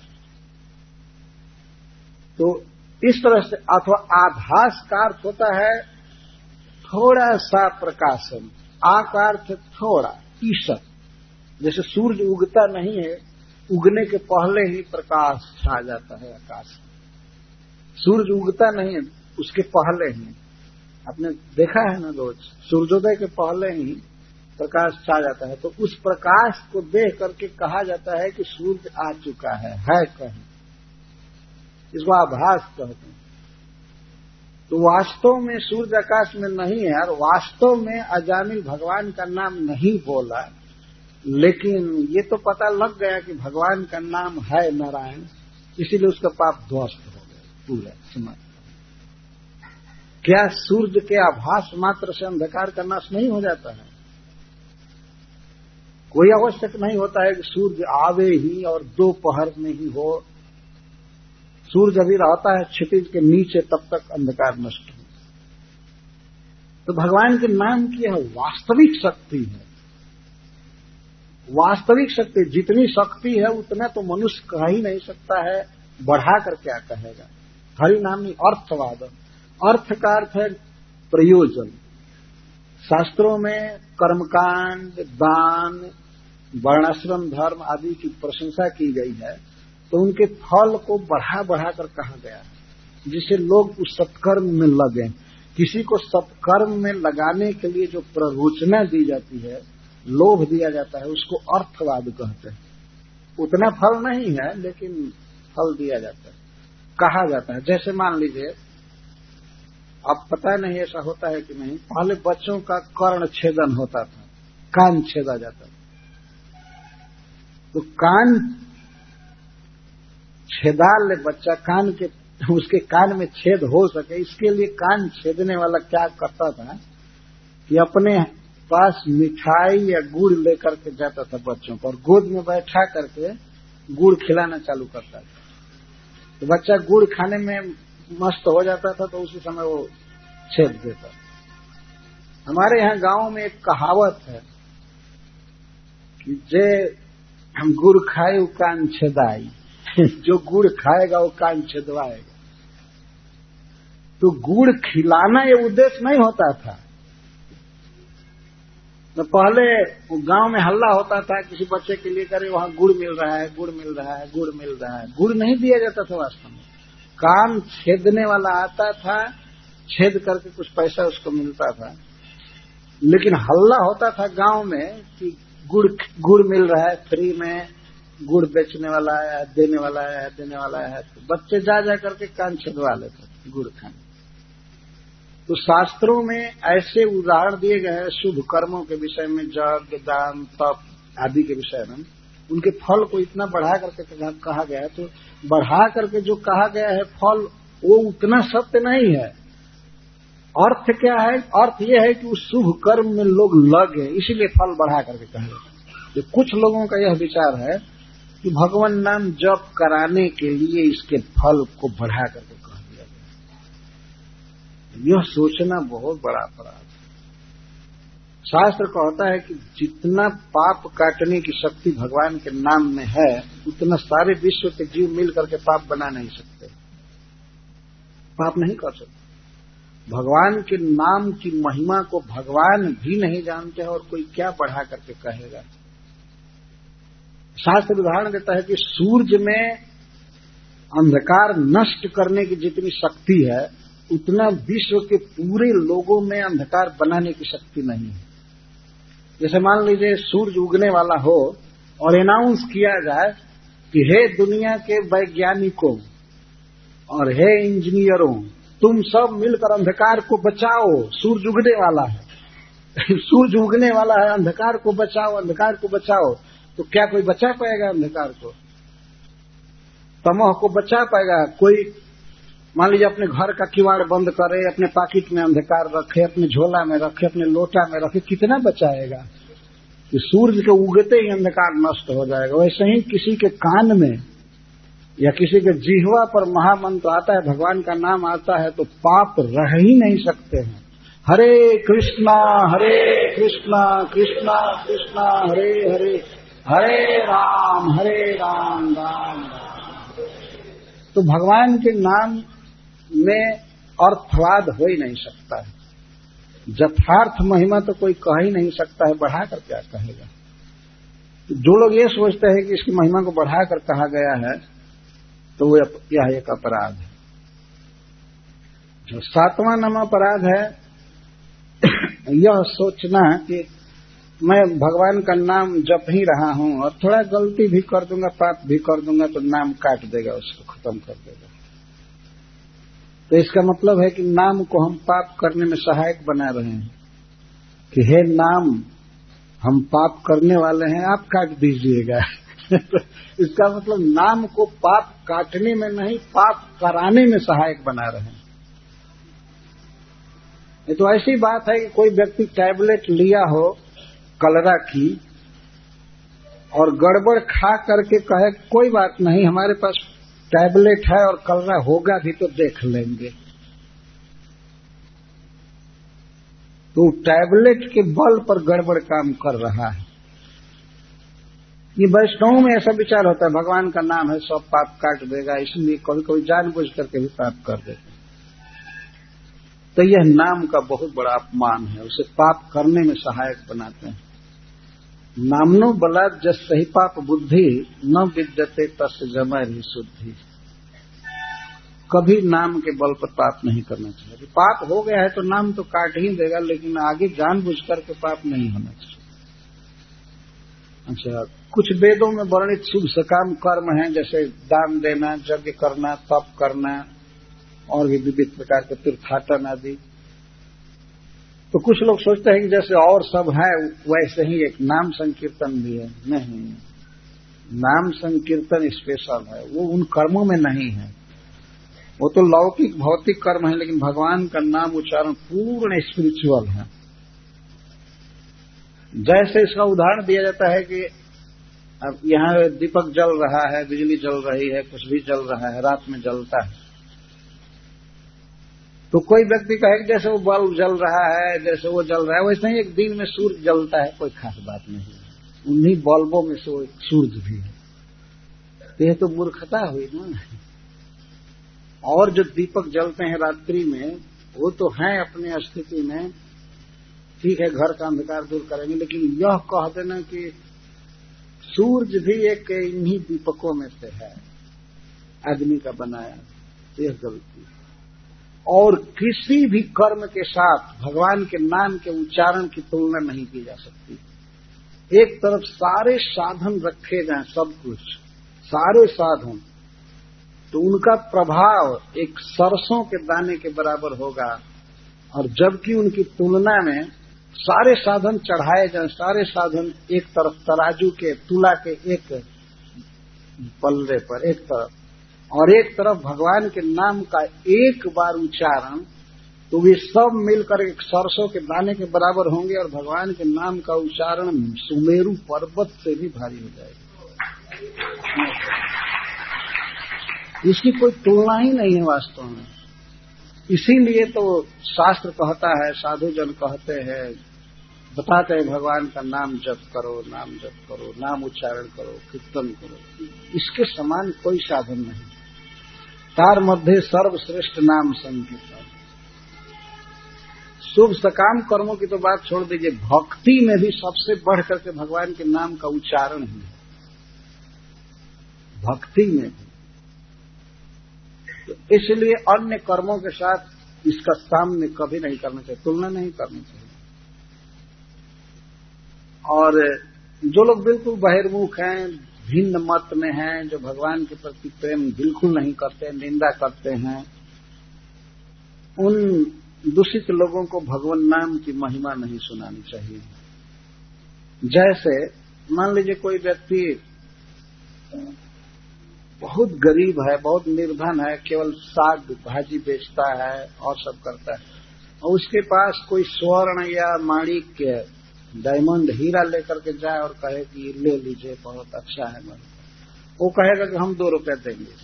तो इस तरह से, अथवा आभास का अर्थ होता है थोड़ा सा प्रकाशन। आ का अर्थ थोड़ा, ईषत। जैसे सूर्य उगता नहीं है, उगने के पहले ही प्रकाश छा जाता है आकाश। सूर्य उगता नहीं है, उसके पहले ही। आपने देखा है ना रोज, सूर्योदय के पहले ही प्रकाश छा जाता है। तो उस प्रकाश को देख करके कहा जाता है कि सूर्य आ चुका है कहीं। इसको आभास कहते हैं। तो वास्तव में सूर्य आकाश में नहीं है, और वास्तव में अजामिल भगवान का नाम नहीं बोला, लेकिन ये तो पता लग गया कि भगवान का नाम है नारायण, इसीलिए उसका पाप ध्वस्त हो गया पूरा समाज। क्या सूर्य के आभास मात्र से अंधकार का नाश नहीं हो जाता है? कोई आवश्यक नहीं होता है कि सूर्य आवे ही और दोपहर में ही हो। सूर्य अभी रहता है क्षितिज के नीचे, तब तक अंधकार नष्ट हो। तो भगवान के नाम की यह वास्तविक शक्ति है। वास्तविक शक्ति, जितनी शक्ति है उतना तो मनुष्य कह ही नहीं सकता है, बढ़ाकर क्या कहेगा। हरि नाम ही अर्थवाद, अर्थ का अर्थ है प्रयोजन। शास्त्रों में कर्मकांड, दान, वर्णाश्रम धर्म आदि की प्रशंसा की गई है, तो उनके फल को बढ़ा बढ़ाकर कहा गया है, जिससे लोग उस सत्कर्म में लगे। किसी को सत्कर्म में लगाने के लिए जो प्ररोचना दी जाती है, लोभ दिया जाता है, उसको अर्थवाद कहते हैं। उतना फल नहीं है लेकिन फल दिया जाता है, कहा जाता है। जैसे मान लीजिए, अब पता नहीं ऐसा होता है कि नहीं, पहले बच्चों का कर्ण छेदन होता था, कान छेदा जाता था। तो कान छेदा ले बच्चा, कान के उसके कान में छेद हो सके, इसके लिए कान छेदने वाला क्या करता था कि अपने पास मिठाई या गुड़ लेकर के जाता था बच्चों को, और गोद में बैठा करके गुड़ खिलाना चालू करता था। तो बच्चा गुड़ खाने में मस्त हो जाता था, तो उसी समय वो छेद देता। हमारे यहाँ गांव में एक कहावत है कि जे हम गुड़ खाए वो कान छेदाई, जो गुड़ खाएगा वो कान छेदवाएगा। तो गुड़ खिलाना ये उद्देश्य नहीं होता था। तो पहले गांव में हल्ला होता था किसी बच्चे के लिए, करे वहां गुड़ मिल रहा है, गुड़ मिल रहा है, गुड़ मिल रहा है। गुड़ नहीं दिया जाता था वास्तव में, कान छेदने वाला आता था, छेद करके कुछ पैसा उसको मिलता था। लेकिन हल्ला होता था गांव में कि गुड़ मिल रहा है, फ्री में गुड़ बेचने वाला है, देने वाला है, देने वाला है। तो बच्चे जा जा करके कान छेदवा लेते गुड़ खाने। तो शास्त्रों में ऐसे उदाहरण दिए गए हैं शुभ कर्मों के विषय में, यज्ञ, दान, तप आदि के विषय में। उनके फल को इतना बढ़ा करके कहा गया है। तो बढ़ा करके जो कहा गया है फल, वो उतना सत्य नहीं है। अर्थ क्या है? अर्थ यह है कि उस शुभ कर्म में लोग लगे, इसीलिए फल बढ़ा करके कहा गया। तो कुछ लोगों का यह विचार है कि भगवान नाम जप कराने के लिए इसके फल को बढ़ा करके कह दिया गया। यह सोचना बहुत बड़ा अपराध है। शास्त्र कहता है कि जितना पाप काटने की शक्ति भगवान के नाम में है, उतना सारे विश्व के जीव मिल करके पाप बना नहीं सकते, पाप नहीं कर सकते। भगवान के नाम की महिमा को भगवान भी नहीं जानते हैं, और कोई क्या बढ़ा करके कहेगा। शास्त्र उदाहरण देता है कि सूर्य में अंधकार नष्ट करने की जितनी शक्ति है, उतना विश्व के पूरे लोगों में अंधकार बनाने की शक्ति नहीं है। जैसे मान लीजिए सूर्य उगने वाला हो और अनाउंस किया जाए कि हे दुनिया के वैज्ञानिकों और हे इंजीनियरों, तुम सब मिलकर अंधकार को बचाओ, सूर्य उगने वाला है सूर्य उगने वाला है, अंधकार को बचाओ, अंधकार को बचाओ। तो क्या कोई बचा पाएगा अंधकार को? तमोह को बचा पाएगा कोई? मान लीजिए अपने घर का किवाड़ बंद करे, अपने पाकिट में अंधकार रखे, अपने झोला में रखे, अपने लोटा में रखे, कितना बचाएगा? कि सूर्य के उगते ही अंधकार नष्ट हो जाएगा। वैसे ही किसी के कान में या किसी के जिह्वा पर महामंत्र आता है, भगवान का नाम आता है, तो पाप रह ही नहीं सकते हैं। हरे कृष्णा कृष्णा कृष्णा हरे हरे, हरे राम राम राम। तो भगवान के नाम में अर्थवाद हो ही नहीं सकता है। यथार्थ महिमा तो कोई कह ही नहीं सकता है, बढ़ा कर क्या कहेगा? तो जो लोग ये सोचते हैं कि इसकी महिमा को बढ़ा कर कहा गया है, तो वो यह एक अपराध है। जो 7वां नंबर अपराध है यह सोचना कि मैं भगवान का नाम जप ही रहा हूं और थोड़ा गलती भी कर दूंगा, पाप भी कर दूंगा, तो नाम काट देगा, उसको खत्म कर देगा। तो इसका मतलब है कि नाम को हम पाप करने में सहायक बना रहे हैं कि हे नाम, हम पाप करने वाले हैं, आप काट दीजिएगा इसका मतलब नाम को पाप काटने में नहीं, पाप कराने में सहायक बना रहे हैं। ये तो ऐसी बात है कि कोई व्यक्ति टैबलेट लिया हो कलरा की और गड़बड़ खा करके कहे कोई बात नहीं, हमारे पास टैबलेट है और कलरा होगा भी तो देख लेंगे। तो टैबलेट के बल पर गड़बड़ काम कर रहा है। ये वैष्णव में ऐसा विचार होता है, भगवान का नाम है, सब पाप काट देगा, इसलिए कभी कभी जानबूझ करके भी पाप कर देते। तो यह नाम का बहुत बड़ा अपमान है, उसे पाप करने में सहायक बनाते हैं। नामनो बलात् जस सही पाप बुद्धि, न विद्यते तस्य जमैर्हि शुद्धि। कभी नाम के बल पर पाप नहीं करना चाहिए। पाप हो गया है तो नाम तो काट ही देगा, लेकिन आगे जानबूझ करके पाप नहीं होना चाहिए। अच्छा, कुछ वेदों में वर्णित शुभ सकाम कर्म हैं, जैसे दान देना, यज्ञ करना, तप करना और भी विविध प्रकार के तीर्थाटन आदि। तो कुछ लोग सोचते हैं कि जैसे और सब है वैसे ही एक नाम संकीर्तन भी है। नहीं, नाम संकीर्तन स्पेशल है, वो उन कर्मों में नहीं है। वो तो लौकिक भौतिक कर्म है, लेकिन भगवान का नाम उच्चारण पूर्ण स्पिरिचुअल है। जैसे इसका उदाहरण दिया जाता है कि अब यहाँ दीपक जल रहा है, बिजली जल रही है, कुछ भी जल रहा है, रात में जलता है, तो कोई व्यक्ति कहे कि जैसे वो बल्ब जल रहा है, जैसे वो जल रहा है, वैसे ही एक दिन में सूर्य जलता है, कोई खास बात नहीं है। उन्हीं बल्बों में से वो सूर्य भी है। तो ये तो मूर्खता हुई ना। और जो दीपक जलते हैं रात्रि में, वो तो हैं अपने स्थिति में, ठीक है, घर का अंधकार दूर करेंगे, लेकिन यह कह देना कि सूर्य भी एक इन्हीं दीपकों में से है, अग्नि का बनाया, यह गलती। और किसी भी कर्म के साथ भगवान के नाम के उच्चारण की तुलना नहीं की जा सकती। एक तरफ सारे साधन रखे जाएं, सब कुछ, सारे साधन, तो उनका प्रभाव एक सरसों के दाने के बराबर होगा। और जबकि उनकी तुलना में सारे साधन चढ़ाए जाएं, सारे साधन एक तरफ तराजू के, तुला के एक पल्ले पर एक तरफ, और एक तरफ भगवान के नाम का एक बार उच्चारण, तो वे सब मिलकर एक सरसों के दाने के बराबर होंगे। और भगवान के नाम का उच्चारण सुमेरु पर्वत से भी भारी हो जाएगा। इसकी कोई तुलना ही नहीं है वास्तव में। इसीलिए तो शास्त्र कहता है, साधु जन कहते हैं, बताते हैं, भगवान का नाम जप करो, नाम जप करो, नाम उच्चारण करो, कीर्तन करो, इसके समान कोई साधन नहीं। तार मध्य सर्वश्रेष्ठ नाम संकीर्तन। शुभ सकाम कर्मों की तो बात छोड़ दीजिए, भक्ति में भी सबसे बढ़ करके भगवान के नाम का उच्चारण ही है, भक्ति में भी। तो इसलिए अन्य कर्मों के साथ इसका सामने कभी नहीं करना चाहिए, तुलना नहीं करनी चाहिए। और जो लोग बिल्कुल बहिर्मुख हैं, भिन्न मत में हैं, जो भगवान के प्रति प्रेम बिल्कुल नहीं करते, निंदा करते हैं, उन दूषित लोगों को भगवान नाम की महिमा नहीं सुनानी चाहिए। जैसे मान लीजिए कोई व्यक्ति बहुत गरीब है, बहुत निर्धन है, केवल साग भाजी बेचता है और सब करता है, और उसके पास कोई स्वर्ण या माणिक्य, डायमंड, हीरा लेकर के जाए और कहे कि ले लीजिए, बहुत अच्छा है, वो कहेगा कि हम 2 रुपए देंगे।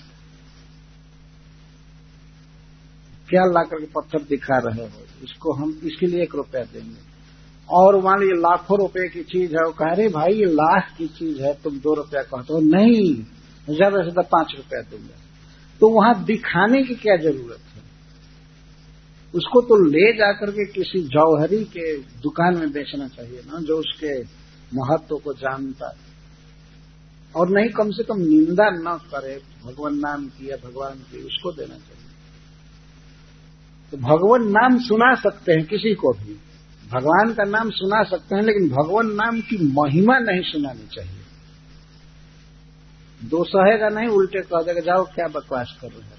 क्या ला करके पत्थर दिखा रहे हो, इसको हम इसके लिए 1 रुपया देंगे। और मान लीजिए लाखों रुपए की चीज है, वो कह रहे भाई ये लाख की चीज है, तुम 2 रुपया कहते हो, नहीं ज्यादा से ज्यादा 5 रुपया दूंगा। तो वहां दिखाने की क्या जरूरत है? उसको तो ले जाकर के किसी जौहरी के दुकान में बेचना चाहिए ना, जो उसके महत्व को जानता है, और नहीं कम से कम निंदा न करे भगवान नाम की या भगवान की, उसको देना चाहिए। तो भगवान नाम सुना सकते हैं किसी को भी, भगवान का नाम सुना सकते हैं, लेकिन भगवान नाम की महिमा नहीं सुनानी चाहिए। दो सहेगा नहीं, उल्टे कह देगा जाओ क्या बकवास कर रहे हो।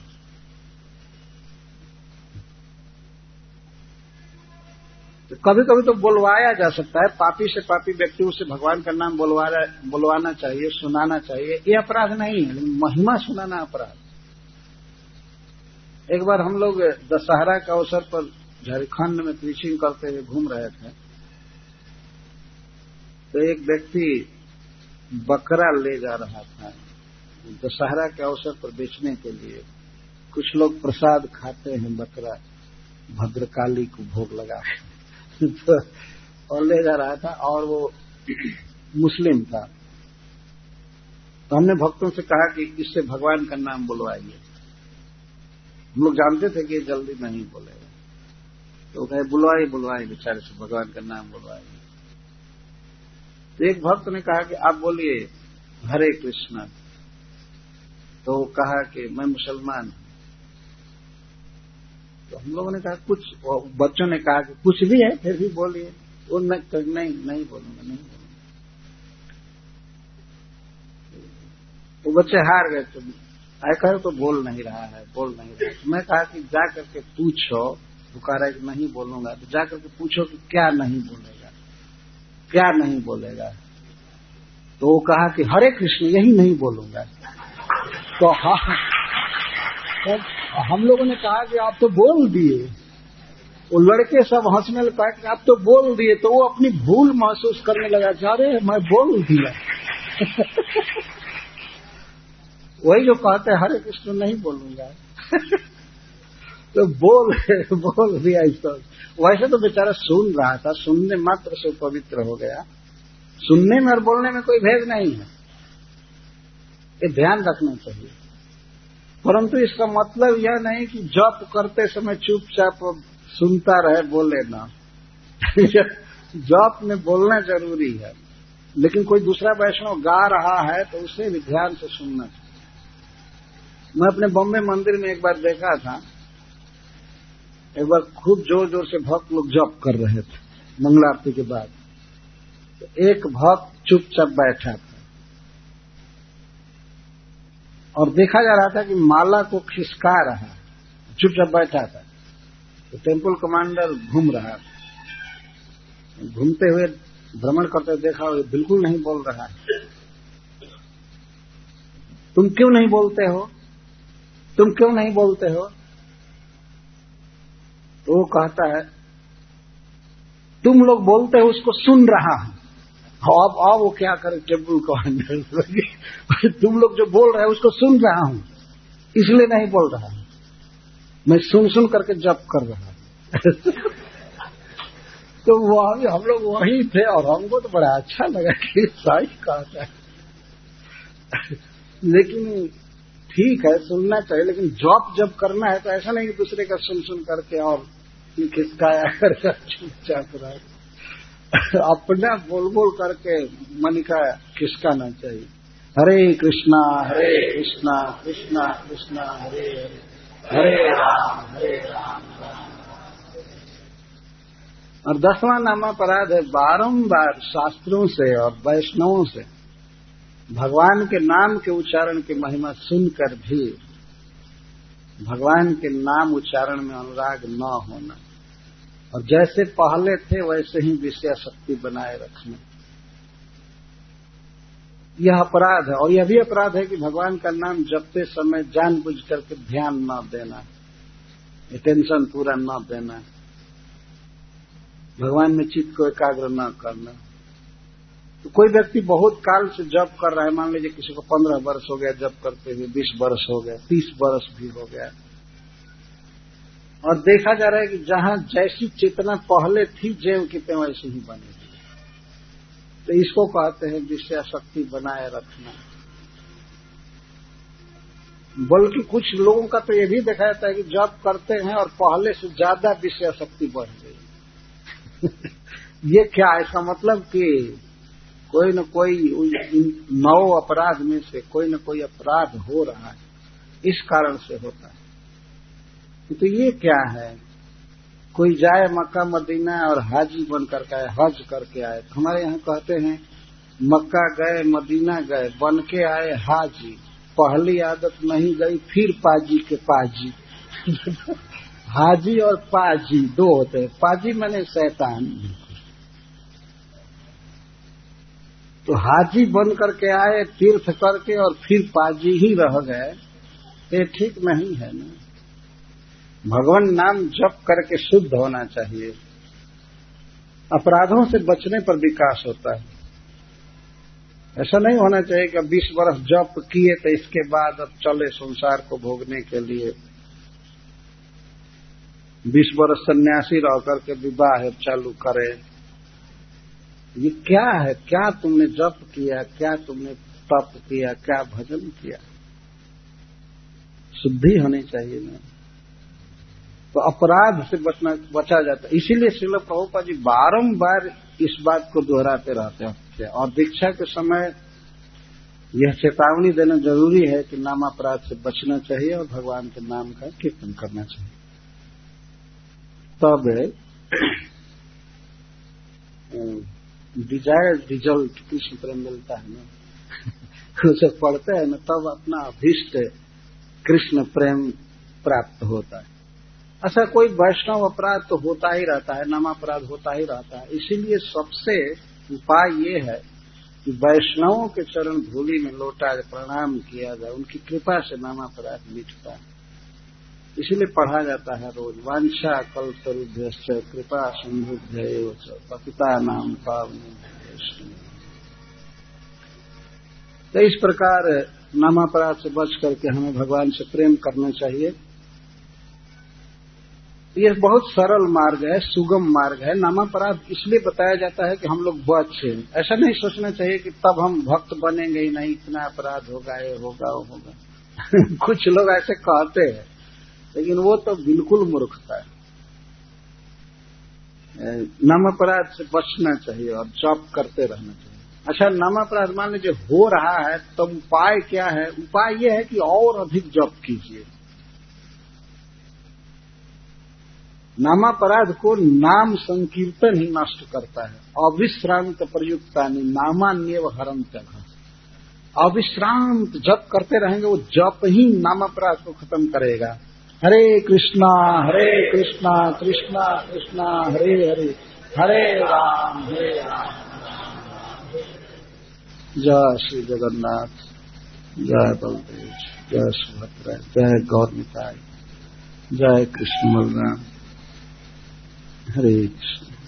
तो कभी कभी तो बुलवाया जा सकता है, पापी से पापी व्यक्तियों से भगवान का नाम बुलवाना चाहिए, सुनाना चाहिए, ये अपराध नहीं है, लेकिन महिमा सुनाना अपराध। एक बार हम लोग दशहरा के अवसर पर झारखंड में प्रीचिंग करते हुए घूम रहे थे, तो एक व्यक्ति बकरा ले जा रहा था दशहरा के अवसर पर बेचने के लिए। कुछ लोग प्रसाद खाते हैं बकरा, भद्रकाली को भोग लगा तो और ले जा रहा था, और वो मुस्लिम था। तो हमने भक्तों से कहा कि इससे भगवान का नाम बुलवाइए। हम लोग जानते थे कि ये जल्दी नहीं बोलेगा, तो कहे बुलवाइए बेचारे से भगवान का नाम बुलवाइए। तो एक भक्त ने कहा कि आप बोलिए हरे कृष्णा। तो वो कहा कि मैं मुसलमान हूं। तो हम लोगों ने कहा कुछ, बच्चों ने कहा कि कुछ भी है फिर भी बोलिए। वो नहीं बोलूंगा, नहीं बोलूंगा। वो बच्चे हार गए। तो आए कहे तो बोल नहीं रहा है। तो मैं कहा कि जा करके पूछो, पुकारा कि नहीं बोलूंगा, तो जा करके पूछो कि क्या नहीं बोलेगा। तो वो कहा कि हरे कृष्ण यही नहीं बोलूंगा। तो हम लोगों ने कहा कि आप तो बोल दिए। वो लड़के सब हंसने लगा कि आप तो बोल दिए। तो वो अपनी भूल महसूस करने लगा, अरे मैं बोल दिया। वही जो कहते हैं हरे कृष्ण नहीं बोलूंगा। तो बोल दिया इसको। वैसे तो बेचारा सुन रहा था, सुनने मात्र से पवित्र हो गया। सुनने में और बोलने में कोई भेद नहीं है, ये ध्यान रखना चाहिए। परंतु इसका मतलब यह नहीं कि जप करते समय चुपचाप सुनता रहे, बोले ना। जप में बोलना जरूरी है, लेकिन कोई दूसरा वैष्णव गा रहा है तो उसे भी ध्यान से सुनना चाहिए। मैं अपने बॉम्बे मंदिर में एक बार देखा था, एक बार खूब जोर जोर से भक्त लोग जप कर रहे थे मंगलारती के बाद। तो एक भक्त चुपचाप बैठा था और देखा जा रहा था कि माला को खिसका रहा है, चुपचाप बैठा था। तो टेम्पल कमांडर घूम रहा था, घूमते हुए भ्रमण करते देखा बिल्कुल नहीं बोल रहा है। तुम क्यों नहीं बोलते हो? तो वो कहता है तुम लोग बोलते हो उसको सुन रहा हूं। अब वो क्या करे टेम्पल कमांडर, तुम लोग जो बोल रहे हो उसको सुन रहा हूं, इसलिए नहीं बोल रहा हूं, मैं सुन करके जप कर रहा हूं। तो वही हम लोग वही थे और हमको तो बड़ा अच्छा लगा कि सही कहता है। लेकिन ठीक है, सुनना चाहिए, लेकिन जब करना है तो ऐसा नहीं कि दूसरे का सुन करके और खिसकाया करके चुपचाप रहा। अपना बोल करके मन का खिसकाना चाहिए। हरे कृष्णा कृष्णा कृष्णा हरे हरे, हरे राम राम। और 10वां नामापराध है बारंबार शास्त्रों से और वैष्णवों से भगवान के नाम के उच्चारण की महिमा सुनकर भी भगवान के नाम उच्चारण में अनुराग न होना, और जैसे पहले थे वैसे ही विषयासक्ति बनाए रखना, यह अपराध है। और यह भी अपराध है कि भगवान का नाम जपते समय जानबूझ करके ध्यान न देना, अटेंशन पूरा न देना, भगवान में चित्त को एकाग्र न करना। तो कोई व्यक्ति बहुत काल से जप कर रहा है, मान लीजिए किसी को 15 वर्ष हो गया जप करते हुए, 20 वर्ष हो गया, 30 वर्ष भी हो गया, और देखा जा रहा है कि जहां जैसी चेतना पहले थी ज्यों की त्यों वैसी ही बनेगी, तो इसको कहते हैं विषयासक्ति बनाए रखना। बल्कि कुछ लोगों का तो ये भी देखा जाता है कि जप करते हैं और पहले से ज्यादा विषयासक्ति बढ़ गई। ये क्या है? इसका मतलब कि कोई न कोई इन 9 अपराध में से कोई न कोई अपराध हो रहा है, इस कारण से होता है। तो ये क्या है? कोई जाए मक्का मदीना और हाजी बन करके आए, हज करके आए। हमारे यहाँ कहते हैं मक्का गए मदीना गए बन के आए हाजी, पहली आदत नहीं गई फिर पाजी के पाजी। हाजी और पाजी 2 होते हैं, पाजी माने शैतान। तो हाजी बन करके आए तीर्थ करके और फिर पाजी ही रह गए, ये ठीक नहीं है ना। भगवान नाम जप करके शुद्ध होना चाहिए। अपराधों से बचने पर विकास होता है। ऐसा नहीं होना चाहिए कि अब 20 वर्ष जप किए तो इसके बाद अब चले संसार को भोगने के लिए, 20 वर्ष सन्यासी रह करके विवाह चालू करे। ये क्या है? क्या तुमने जप किया, क्या तुमने तप किया, क्या भजन किया? शुद्धि होनी चाहिए ना। तो अपराध से बचा जाता है। इसीलिए श्रील प्रभुपाद जी बारंबार इस बात को दोहराते रहते हैं, और दीक्षा के समय यह चेतावनी देना जरूरी है कि नाम अपराध से बचना चाहिए और भगवान के नाम का कीर्तन करना चाहिए। तब डिजायर्ड रिजल्ट कृष्ण प्रेम मिलता है ना। उसे पढ़ते हैं न तब अपना अभीष्ट कृष्ण प्रेम प्राप्त होता है। ऐसा कोई वैष्णव अपराध तो होता ही रहता है, नामापराध होता ही रहता है। इसीलिए सबसे उपाय ये है कि वैष्णवों के चरण धूलि में लौटा प्रणाम किया जाए, उनकी कृपा से नामापराध मिटता है। इसीलिए पढ़ा जाता है रोज, वांछा कल्पतरुभ्यश्च कृपा सिंधुभ्यैव च पतितानां पावनेभ्यो। तो इस प्रकार नामापराध से बच करके हमें भगवान से प्रेम करना चाहिए। यह बहुत सरल मार्ग है, सुगम मार्ग है। नामापराध इसलिए बताया जाता है कि हम लोग बचे। ऐसा नहीं सोचना चाहिए कि तब हम भक्त बनेंगे ही नहीं, इतना अपराध होगा, ये होगा, वो होगा। कुछ लोग ऐसे कहते हैं, लेकिन वो तो बिल्कुल मूर्खता है। नामापराध से बचना चाहिए और जप करते रहना चाहिए। अच्छा, नामापराध मान लीजिए हो रहा है, तो उपाय क्या है? उपाय यह है कि और अधिक जप कीजिए। नामापराध को नाम संकीर्तन ही नष्ट करता है। अविश्रांत प्रयुक्तानि नामान्येव हरन्त्यघ। अविश्रांत जप करते रहेंगे, वो जप ही नामापराध को खत्म करेगा। हरे कृष्णा कृष्णा कृष्णा हरे हरे, हरे राम जय श्री जगन्नाथ, जय बलदेव, जय सुभद्रा, जय गौरनिताय, जय कृष्ण बलराम, हरे कृष्ण।